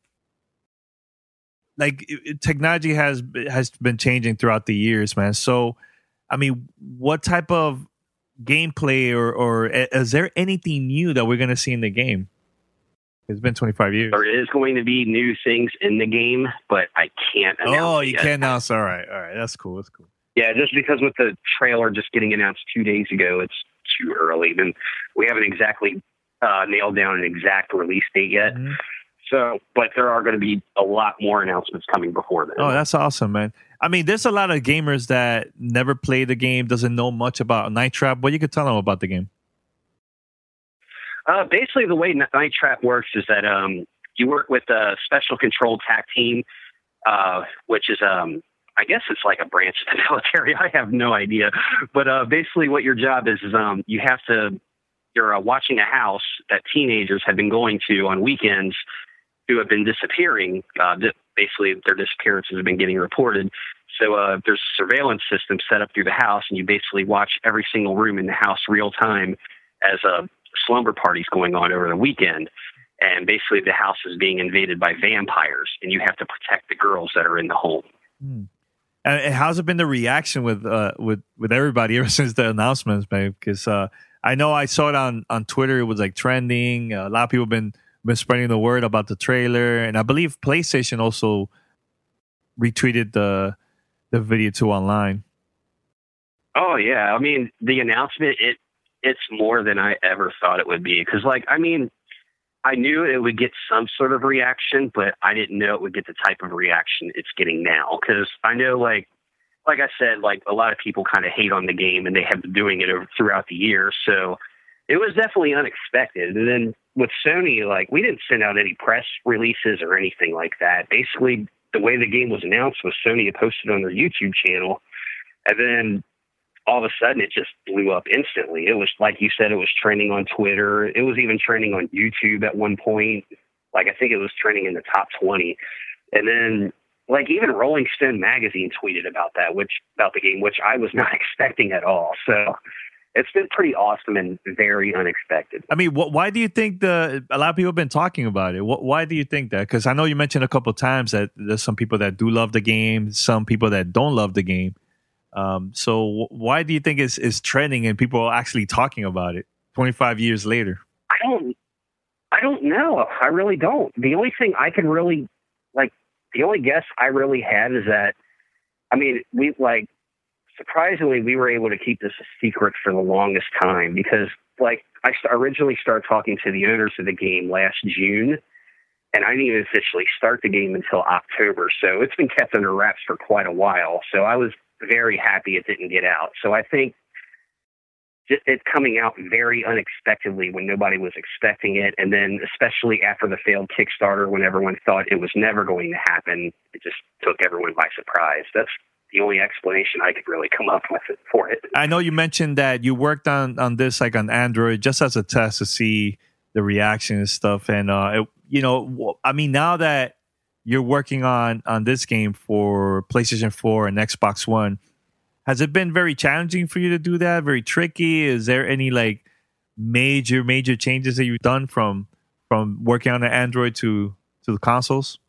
like it, technology has has been changing throughout the years, man. So, I mean, what type of gameplay or or is there anything new that we're going to see in the game? It's been twenty-five years. There is going to be new things in the game, but I can't announce Oh, it you yet. can't announce. All right. All right. That's cool. That's cool. Yeah, just because with the trailer just getting announced two days ago, it's too early. And we haven't exactly uh, nailed down an exact release date yet. Mm-hmm. So, but there are going to be a lot more announcements coming before then. Oh, that's awesome, man. I mean, there's a lot of gamers that never played the game, doesn't know much about Night Trap. What you could tell them about the game? Uh, basically, the way Night Trap works is that um, you work with a special controlled tac team, uh, which is, um, I guess it's like a branch of the military. I have no idea. But uh, basically what your job is, is um, you have to, you're uh, watching a house that teenagers have been going to on weekends who have been disappearing. Uh, basically, their disappearances have been getting reported. So uh, there's a surveillance system set up through the house, and you basically watch every single room in the house real time as a slumber party's going on over the weekend. and basically the house is being invaded by vampires, and you have to protect the girls that are in the home. Hmm. And how's it been the reaction with uh, with with everybody ever since the announcements, babe? Because uh, I know I saw it on, on Twitter. It was like trending. Uh, a lot of people have been been spreading the word about the trailer, and I believe PlayStation also retweeted the the video too online. Oh yeah, I mean the announcement it it's more than I ever thought it would be, because like I mean I knew it would get some sort of reaction, but I didn't know it would get the type of reaction it's getting now. Because I know, like, like I said, like a lot of people kind of hate on the game, and they have been doing it over, throughout the year. So it was definitely unexpected. And then with Sony, like, we didn't send out any press releases or anything like that. Basically, the way the game was announced was Sony had posted on their YouTube channel, and then all of a sudden it just blew up instantly. It was, like you said, it was trending on Twitter. It was even trending on YouTube at one point. Like, I think it was trending in the top twenty. And then, like, even Rolling Stone magazine tweeted about that, which, about the game, which I was not expecting at all. So it's been pretty awesome and very unexpected. I mean, wh- why do you think the, a lot of people have been talking about it? Wh- why do you think that? Because I know you mentioned a couple of times that there's some people that do love the game, some people that don't love the game. Um, so why do you think it's, it's trending and people are actually talking about it twenty-five years later? I don't, I don't know. I really don't. The only thing I can really, like, the only guess I really had is that, I mean, we, like, surprisingly, we were able to keep this a secret for the longest time because, like, I st- originally started talking to the owners of the game last June, and I didn't even officially start the game until October. So it's been kept under wraps for quite a while. So I was very happy it didn't get out. So I think just it coming out very unexpectedly when nobody was expecting it, and then especially after the failed Kickstarter when everyone thought it was never going to happen, it just took everyone by surprise. That's the only explanation I could really come up with it, for it. I know you mentioned that you worked on, on this like on Android just as a test to see the reaction and stuff. And, uh, it, you know, I mean, now that you're working on, on this game for PlayStation four and Xbox One, has it been very challenging for you to do that? Very tricky? Is there any like major, major changes that you've done from from working on the Android to, to the consoles?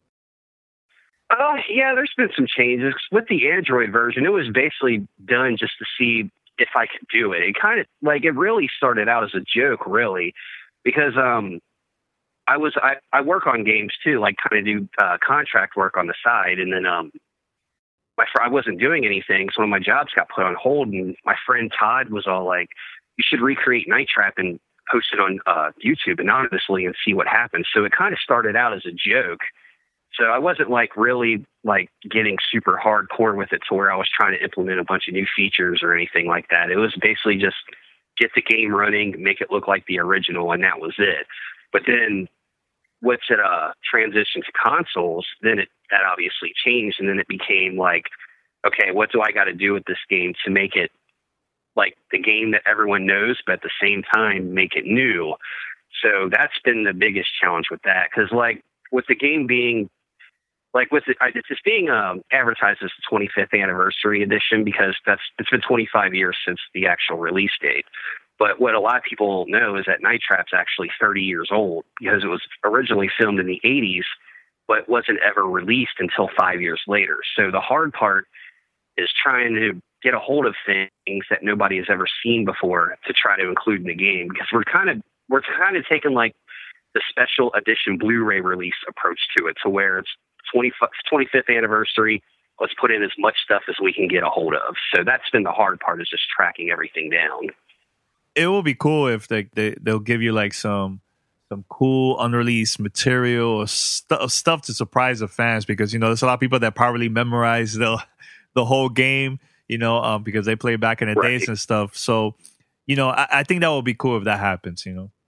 Uh, yeah, there's been some changes. With the Android version, it was basically done just to see if I could do it. It kind of, like, it really started out as a joke, really, because um, I was I, I work on games too, like kind of do uh, contract work on the side, and then um, my fr- I wasn't doing anything, so one of my jobs got put on hold, and my friend Todd was all like, "You should recreate Night Trap and post it on uh, YouTube anonymously and see what happens." So it kind of started out as a joke. So I wasn't like really like getting super hardcore with it to where I was trying to implement a bunch of new features or anything like that. It was basically just get the game running, make it look like the original, and that was it. But then once it uh, transitioned to consoles, then it that obviously changed, and then it became like, okay, what do I got to do with this game to make it like the game that everyone knows, but at the same time make it new? So that's been the biggest challenge with that, because like with the game being Like with it, it's just being um, advertised as the twenty-fifth anniversary edition, because that's it's been twenty-five years since the actual release date. But what a lot of people know is that Night Trap's actually thirty years old, because it was originally filmed in the eighties, but wasn't ever released until five years later. So the hard part is trying to get a hold of things that nobody has ever seen before to try to include in the game, because we're kind of we're kind of taking like the special edition Blu-ray release approach to it, to where it's twenty-fifth anniversary, let's put in as much stuff as we can get a hold of. So that's been the hard part, is just tracking everything down. It will be cool if they, they they'll give you like some some cool unreleased material or st- stuff to surprise the fans, because you know there's a lot of people that probably memorize the the whole game, you know, um, because they play back in the right. days and stuff. So you know, I, I think that will be cool if that happens. You know.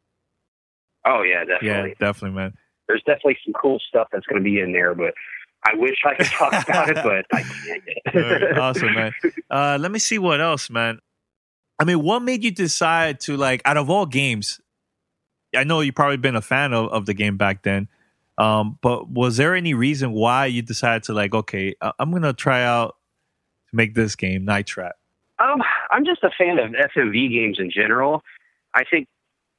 Oh yeah, definitely. Yeah, definitely, man. There's definitely some cool stuff that's going to be in there, but I wish I could talk about it, but I can't yet. Right, awesome, man. Uh, let me see what else, man. I mean, what made you decide to, like, out of all games, I know you've probably been a fan of, of the game back then, um, but was there any reason why you decided to, like, okay, I'm going to try out to make this game, Night Trap? Um, I'm just a fan of F M V games in general. I think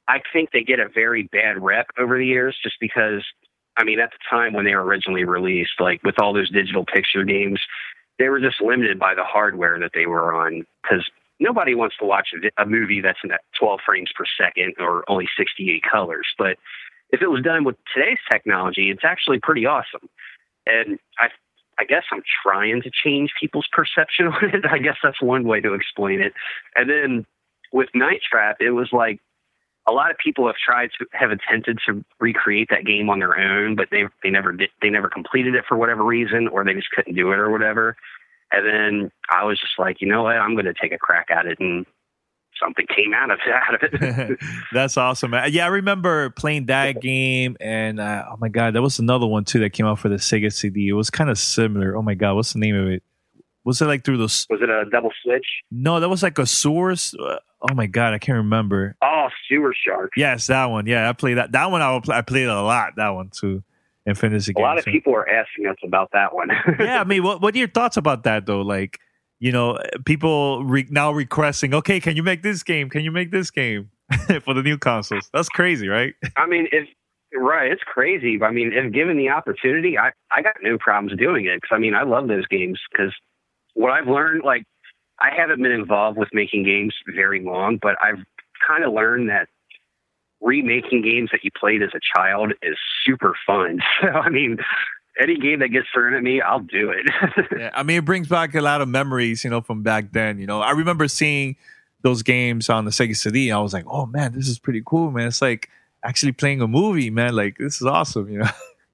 I think they get a very bad rep over the years just because, I mean, at the time when they were originally released, like with all those digital picture games, they were just limited by the hardware that they were on because nobody wants to watch a, a movie that's in at twelve frames per second or only sixty-eight colors. But if it was done with today's technology, it's actually pretty awesome. And I I guess I'm trying to change people's perception on it. I guess that's one way to explain it. And then with Night Trap, it was like a lot of people have tried to have attempted to recreate that game on their own, but they they never did. They never completed it for whatever reason, or they just couldn't do it or whatever. And then I was just like, you know what? I'm going to take a crack at it, and something came out of out of it. That's awesome, man. Yeah, I remember playing that game, and uh, oh my god, there was another one too that came out for the Sega C D. It was kind of similar. Oh my god, what's the name of it? Was it like through those? Was it a double switch? No, that was like a source. Uh, oh my god, I can't remember. Oh, Sewer Shark. Yes, that one. Yeah, I played that. That one I, play, I played a lot. That one too. And finished the game. A lot of people are asking us about that one. Yeah, I mean, what what are your thoughts about that though? Like, you know, people re- now requesting, okay, can you make this game? Can you make this game for the new consoles? That's crazy, right? I mean, if right, it's crazy. I mean, if given the opportunity, I I got no problems doing it because I mean, I love those games because what I've learned, like, I haven't been involved with making games very long, but I've kind of learned that remaking games that you played as a child is super fun. So, I mean, any game that gets thrown at me, I'll do it. Yeah, I mean, it brings back a lot of memories, you know, from back then. You know, I remember seeing those games on the Sega C D. And I was like, oh, man, this is pretty cool, man. It's like actually playing a movie, man. Like, this is awesome, you know?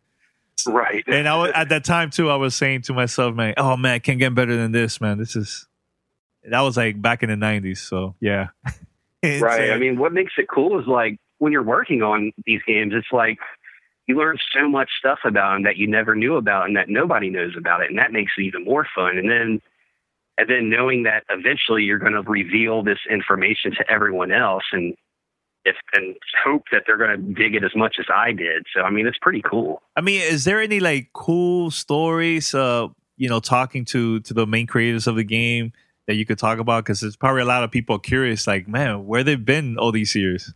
Right. And I was, at that time, too, I was saying to myself, man, oh, man, I can't get better than this, man. This is, that was like back in the nineties. So, yeah. Right. I mean, what makes it cool is like when you're working on these games, it's like you learn so much stuff about them that you never knew about and that nobody knows about it. And that makes it even more fun. And then, and then knowing that eventually you're going to reveal this information to everyone else and, if, and hope that they're going to dig it as much as I did. So, I mean, it's pretty cool. I mean, is there any like cool stories, uh, you know, talking to, to the main creators of the game that you could talk about? Because there's probably a lot of people curious, like, man, where they've been all these years.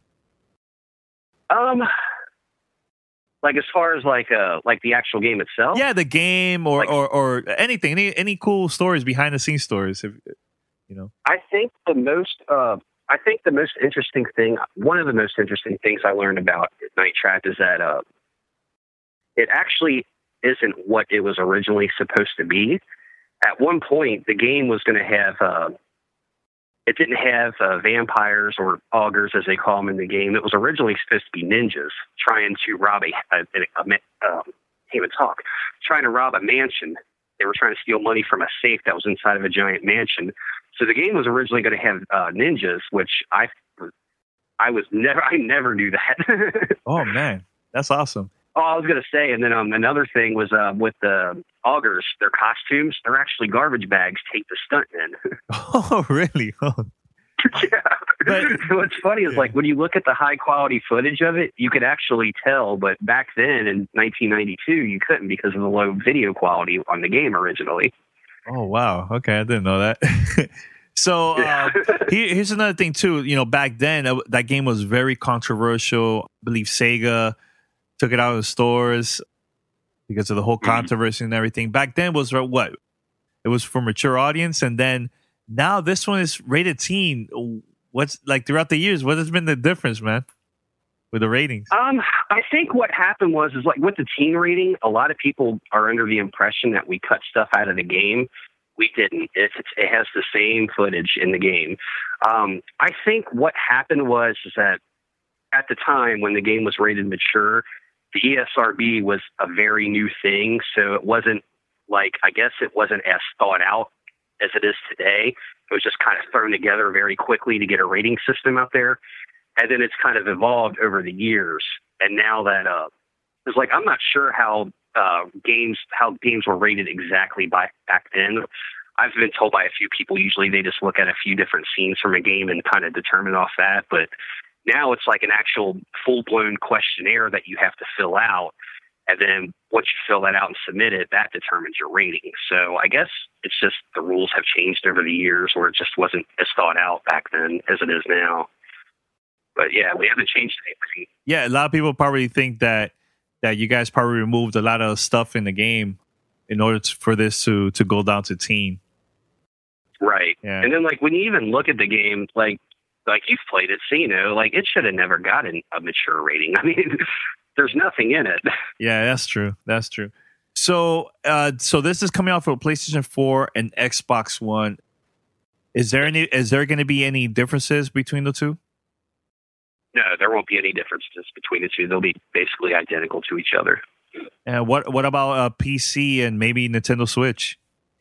Um, like as far as like uh like the actual game itself. Yeah, the game or like, or, or anything, any any cool stories, behind the scenes stories, if, you know. I think the most uh. I think the most interesting thing, one of the most interesting things I learned about Night Trap is that uh, it actually isn't what it was originally supposed to be. At one point, the game was going to have, uh, it didn't have uh, vampires or augurs, as they call them in the game. It was originally supposed to be ninjas trying to rob a, a, a, a um, can't even talk, trying to rob a mansion. They were trying to steal money from a safe that was inside of a giant mansion. So the game was originally going to have uh, ninjas, which I, I was never, I never knew that. Oh man, that's awesome. Oh, I was going to say, and then um, another thing was uh, with the augurs, their costumes, they're actually garbage bags taped to stuntmen. Oh, really? Oh. Yeah. But what's funny is, yeah. like, when you look at the high quality footage of it, you could actually tell. But back then in nineteen ninety-two, you couldn't because of the low video quality on the game originally. Oh, wow. Okay, I didn't know that. So uh, here, here's another thing, too. You know, back then, uh, that game was very controversial. I believe Sega took it out of the stores because of the whole controversy and everything. Back then was what? It was for mature audience. And then now this one is rated teen. What's like throughout the years, what has been the difference, man, with the ratings? Um, I think what happened was, is like with the teen rating, a lot of people are under the impression that we cut stuff out of the game. We didn't. It's, it's, it has the same footage in the game. Um, I think what happened was is that at the time when the game was rated mature, the E S R B was a very new thing. So it wasn't like, I guess it wasn't as thought out as it is today. It was just kind of thrown together very quickly to get a rating system out there. And then it's kind of evolved over the years. And now that, uh, it's like, I'm not sure how, uh, games, how games were rated exactly by back then. I've been told by a few people, usually they just look at a few different scenes from a game and kind of determine off that. But now it's like an actual full-blown questionnaire that you have to fill out. And then once you fill that out and submit it, that determines your rating. So I guess it's just the rules have changed over the years, where it just wasn't as thought out back then as it is now. But yeah, we haven't changed anything. Yeah, a lot of people probably think that that you guys probably removed a lot of stuff in the game in order to, for this to to go down to teen. Right. Yeah. And then like when you even look at the game, like like you've played it, so you know, like it should have never gotten a mature rating. I mean, there's nothing in it. Yeah, that's true. That's true. So, uh, so this is coming out for PlayStation four and Xbox One. Is there any? Is there going to be any differences between the two? No, there won't be any differences between the two. They'll be basically identical to each other. And uh, what what about uh, P C and maybe Nintendo Switch?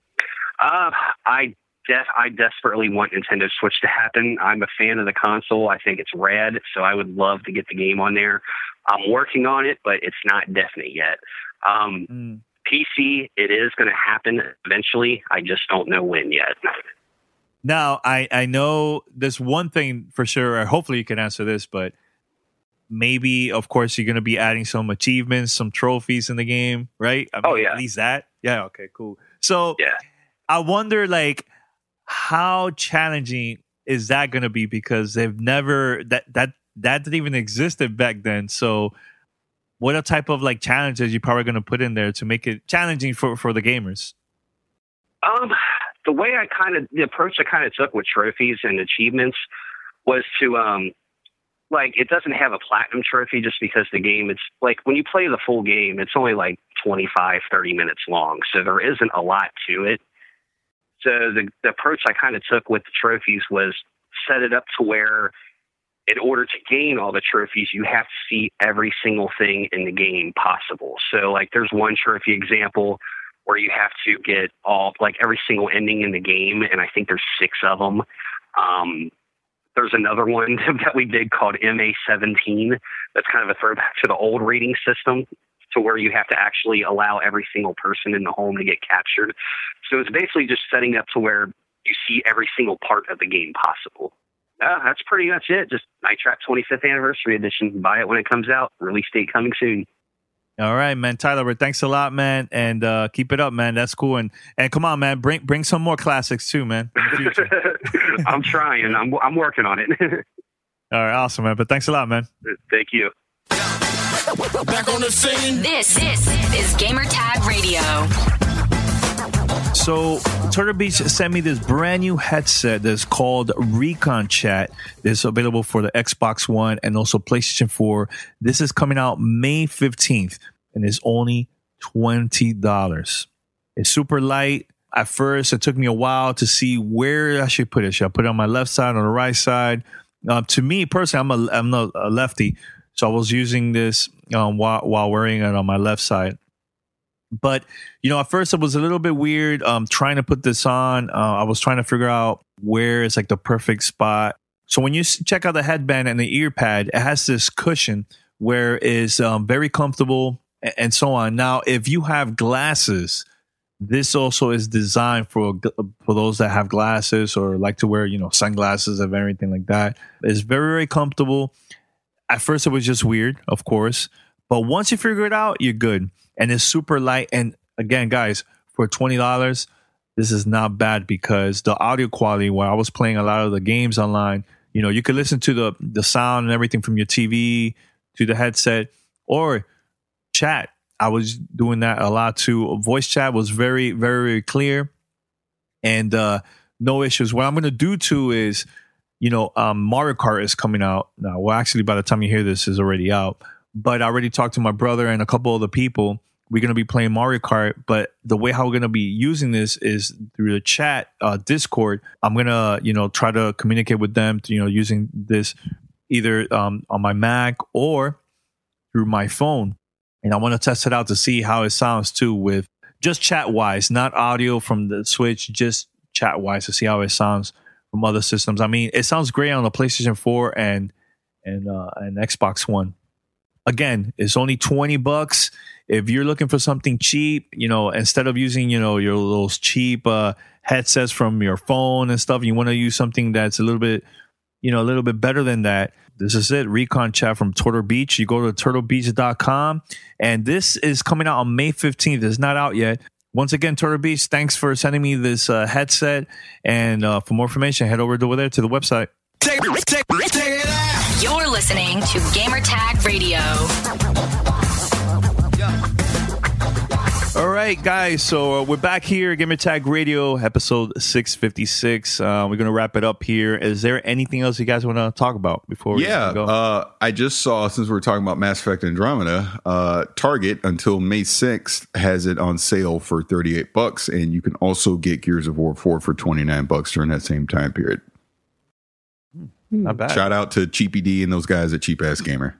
Uh, I def- I desperately want Nintendo Switch to happen. I'm a fan of the console. I think it's rad, so I would love to get the game on there. I'm working on it, but it's not definite yet. Um, mm. P C, it is going to happen eventually. I just don't know when yet. Now, I, I know there's one thing for sure, or hopefully you can answer this, but maybe, of course, you're going to be adding some achievements, some trophies in the game, right? I mean, oh, yeah. At least that? Yeah, okay, cool. So yeah. I wonder, like, how challenging is that going to be? Because they've never, that, that, that didn't even existed back then. So what a type of, like, challenges you're probably going to put in there to make it challenging for, for the gamers? Um... The way I kind of, the approach I kind of took with trophies and achievements was to, um, like, it doesn't have a platinum trophy just because the game, it's like when you play the full game, it's only like twenty-five, thirty minutes long. So there isn't a lot to it. So the, the approach I kind of took with the trophies was set it up to where in order to gain all the trophies, you have to see every single thing in the game possible. So like there's one trophy example where you have to get all, like every single ending in the game, and I think there's six of them. Um, there's another one that we did called M A seventeen. That's kind of a throwback to the old rating system, to where you have to actually allow every single person in the home to get captured. So it's basically just setting up to where you see every single part of the game possible. Uh, that's pretty much it. Just Night Trap twenty-fifth Anniversary Edition. Buy it when it comes out. Release date coming soon. All right, man. Tyler, thanks a lot, man, and uh, keep it up, man. That's cool, and and come on, man, bring bring some more classics too, man. I'm trying. I'm I'm working on it. All right, awesome, man. But thanks a lot, man. Thank you. Back on the scene. This this is Gamer Tag Radio. So Turtle Beach sent me this brand new headset that's called Recon Chat. This is available for the Xbox One and also PlayStation four. This is coming out May fifteenth and it's only twenty dollars. It's super light. At first, it took me a while to see where I should put it. Should I put it on my left side, on the right side? Uh, to me personally, I'm a I'm a, a lefty, so I was using this um, while while wearing it on my left side. But, you know, at first it was a little bit weird um, trying to put this on. Uh, I was trying to figure out where is like the perfect spot. So when you check out the headband and the ear pad, it has this cushion where it's um, very comfortable and so on. Now, if you have glasses, this also is designed for for those that have glasses or like to wear, you know, sunglasses or anything like that. It's very, very comfortable. At first it was just weird, of course. But once you figure it out, you're good. And it's super light. And again, guys, for twenty dollars, this is not bad because the audio quality, while I was playing a lot of the games online, you know, you could listen to the, the sound and everything from your T V to the headset or chat. I was doing that a lot too. Voice chat was very, very, very clear and uh, no issues. What I'm going to do too is, you know, um, Mario Kart is coming out now. Well, actually, by the time you hear this, is already out. But I already talked to my brother and a couple other people. We're going to be playing Mario Kart. But the way how we're going to be using this is through the chat, uh, Discord. I'm going to, you know, try to communicate with them, to, you know, using this either um, on my Mac or through my phone. And I want to test it out to see how it sounds too with just chat wise, not audio from the Switch, just chat wise to see how it sounds from other systems. I mean, it sounds great on the PlayStation four and, and, uh, and Xbox One. Again, it's only twenty bucks. If you're looking for something cheap, you know, instead of using, you know, your those cheap uh, headsets from your phone and stuff, you want to use something that's a little bit, you know, a little bit better than that. This is it. Recon Chat from Turtle Beach. You go to turtle beach dot com and this is coming out on May fifteenth. It's not out yet. Once again, Turtle Beach, thanks for sending me this uh, headset. And uh, for more information, head over to over there to the website. Take, take, take it out. You're listening to Gamertag Radio. All right, guys. So uh, we're back here, Gamertag Radio, episode six fifty-six. Uh, we're going to wrap it up here. Is there anything else you guys want to talk about before we yeah, go? Uh, I just saw, since we were talking about Mass Effect Andromeda, uh, Target until May sixth has it on sale for thirty-eight bucks, and you can also get Gears of War four for twenty-nine bucks during that same time period. Not bad. Shout out to Cheapy D and those guys at Cheap Ass Gamer.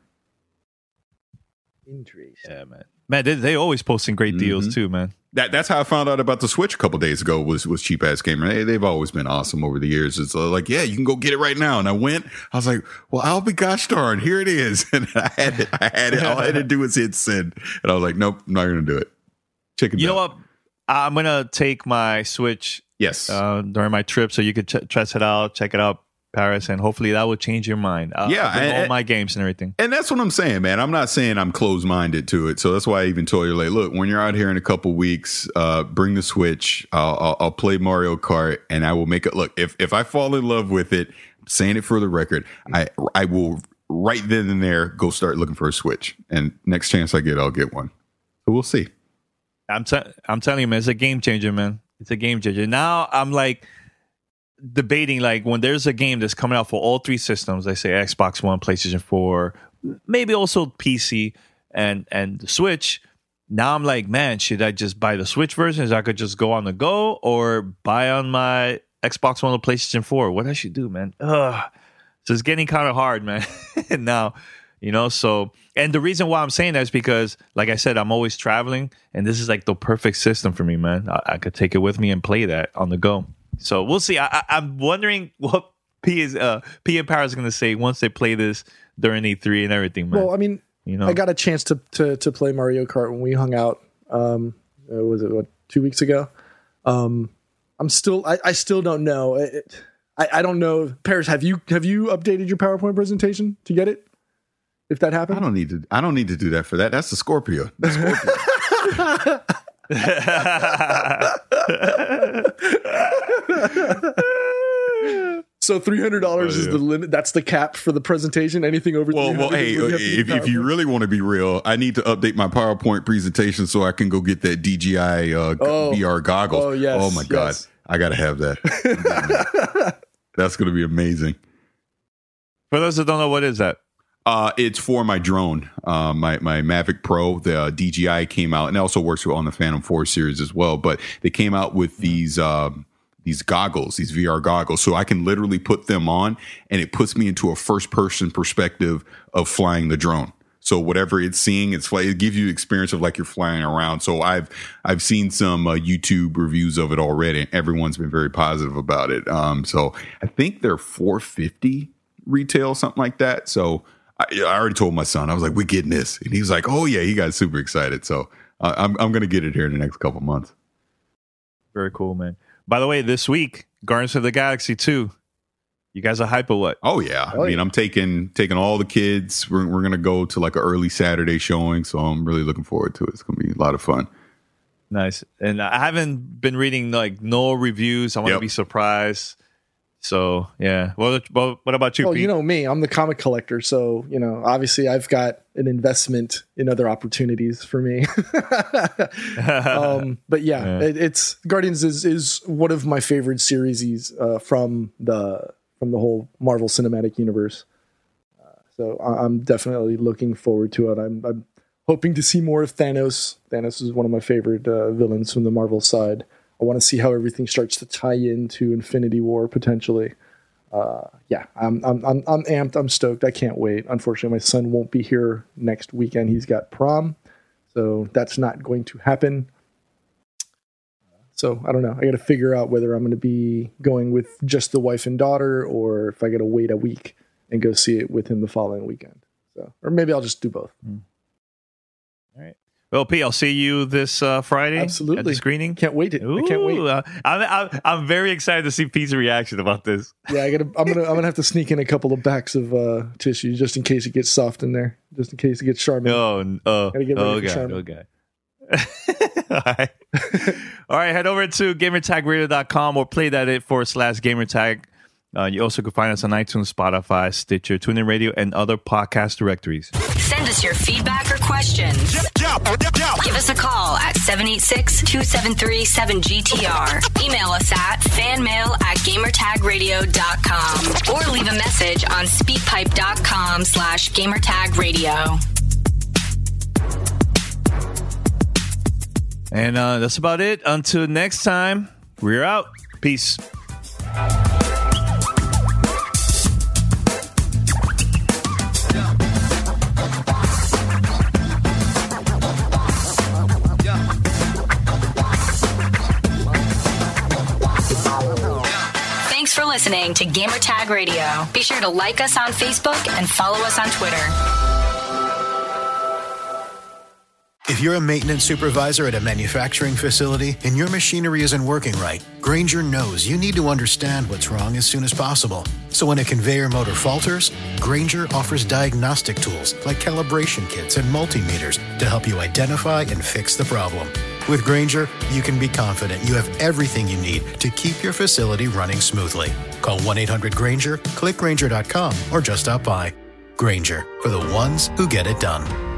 Interesting. Yeah, man. Man, they, they always posting great deals Mm-hmm. too, man. That that's how I found out about the Switch a couple days ago. Was was Cheap Ass Gamer? They, they've always been awesome over the years. It's uh, like, yeah, you can go get it right now. And I went. I was like, well, I'll be gosh darn, here it is. And I had it. I had it. All I had to do was hit send. And I was like, nope, I'm not going to do it. Check it. You out. know what? I'm gonna take my Switch. Yes. Uh, during my trip, so you could ch- test it out, check it out, Paris, and hopefully that will change your mind. I'll, Yeah, I'll bring and- all my games and everything. And that's what I'm saying, man. I'm not saying I'm closed-minded to it. So that's why I even told you, like, look, when you're out here in a couple weeks, uh, bring the Switch. I'll, I'll, I'll play Mario Kart, and I will make it. Look, if if I fall in love with it, I'm saying it for the record, I I will right then and there go start looking for a Switch. And next chance I get, I'll get one. So we'll see. I'm t- I'm telling you, man, it's a game changer, man. It's a game changer. Now I'm like debating, like, when there's a game that's coming out for all three systems, I say Xbox One, PlayStation four, maybe also P C and and the Switch. Now I'm like, man, should I just buy the Switch version? So I could just go on the go, or buy on my Xbox One or PlayStation four? What I should do, man? Ugh. So it's getting kind of hard, man. Now, you know, so, and the reason why I'm saying that is because, like I said, I'm always traveling, and this is like the perfect system for me, man. I, I could take it with me and play that on the go. So we'll see. I, I, I'm wondering what P is uh, P and Power is going to say once they play this during E three and everything, man. Well, I mean, you know, I got a chance to to, to play Mario Kart when we hung out. Um, uh, was it what, two weeks ago? Um, I'm still, I, I still don't know. It, I, I don't know. Paris, have you have you updated your PowerPoint presentation to get it? If that happened, I don't need to. I don't need to do that for that. That's the Scorpio. The Scorpio. So three hundred dollars Oh, yeah. is the limit. That's the cap for the presentation. Anything over. Well, well, hey, three hundred dollars, you have to if, do if you PowerPoint. really want to be real, I need to update my PowerPoint presentation so I can go get that D J I uh, Oh. V R goggles. Oh, yes, Oh my god, yes. I gotta have that. That's gonna be amazing. for those that don't know, what is that? Uh, it's for my drone, uh, my my Mavic Pro. The uh, D J I came out, and it also works on the Phantom four series as well. But they came out with these um, these goggles, these V R goggles, so I can literally put them on, and it puts me into a first person perspective of flying the drone. So whatever it's seeing, it's fly, it gives you experience of like you're flying around. So I've I've seen some uh, YouTube reviews of it already, and everyone's been very positive about it. Um, so I think they're four fifty retail, something like that. So I, I already told my son, I was like, "We're getting this," and he was like, "Oh yeah," he got super excited. So uh, I'm I'm gonna get it here in the next couple months. Very cool, man. By the way, this week, Guardians of the Galaxy two. You guys are hype or what? Oh yeah, Oh, I mean, yeah. I'm taking taking all the kids. We're we're gonna go to like an early Saturday showing, so I'm really looking forward to it. It's gonna be a lot of fun. Nice. And I haven't been reading like no reviews. I want to Yep. be surprised. So yeah. What what, what about you, Well, Pete? you know me, I'm the comic collector, so you know, obviously, I've got an investment in other opportunities for me. um, but yeah, Yeah. It, it's Guardians is is one of my favorite series uh, from the from the whole Marvel Cinematic Universe. Uh, so I, I'm definitely looking forward to it. I'm, I'm hoping to see more of Thanos. Thanos is one of my favorite uh, villains from the Marvel side. I want to see how everything starts to tie into Infinity War potentially. Uh, yeah, I'm, I'm I'm I'm amped. I'm stoked. I can't wait. Unfortunately, my son won't be here next weekend. He's got prom, so that's not going to happen. So I don't know. I got to figure out whether I'm going to be going with just the wife and daughter, or if I got to wait a week and go see it with him the following weekend. So, or maybe I'll just do both. All right. Well, Pete, I'll see you this uh, Friday. Absolutely. At the screening. Can't wait. It. I can't wait. Ooh, uh, I'm, I'm I'm very excited to see Pete's reaction about this. Yeah, I gotta. I'm gonna. I'm gonna have to sneak in a couple of backs of uh, tissue just in case it gets soft in there. Just in case it gets sharp. Oh, n- oh, Gotta get ready oh, for God, Charmin. oh, God. All right. All right. Head over to gamertag radio dot com or play that it forward slash gamertag. Uh, you also can find us on iTunes, Spotify, Stitcher, TuneIn Radio, and other podcast directories. Send us your feedback or questions. Give us a call at seven eight six, two seven three, seven G T R. Email us at fanmail at gamertagradio dot com or leave a message on speakpipe.com slash gamertagradio. And uh, that's about it. Until next time, we're out. Peace. Thanks for listening to Gamertag Radio. Be sure to like us on Facebook and follow us on Twitter. If you're a maintenance supervisor at a manufacturing facility and your machinery isn't working right, Grainger knows you need to understand what's wrong as soon as possible. So when a conveyor motor falters, Grainger offers diagnostic tools like calibration kits and multimeters to help you identify and fix the problem. With Grainger, you can be confident you have everything you need to keep your facility running smoothly. Call one eight hundred Grainger, click Grainger dot com, or just stop by. Grainger, for the ones who get it done.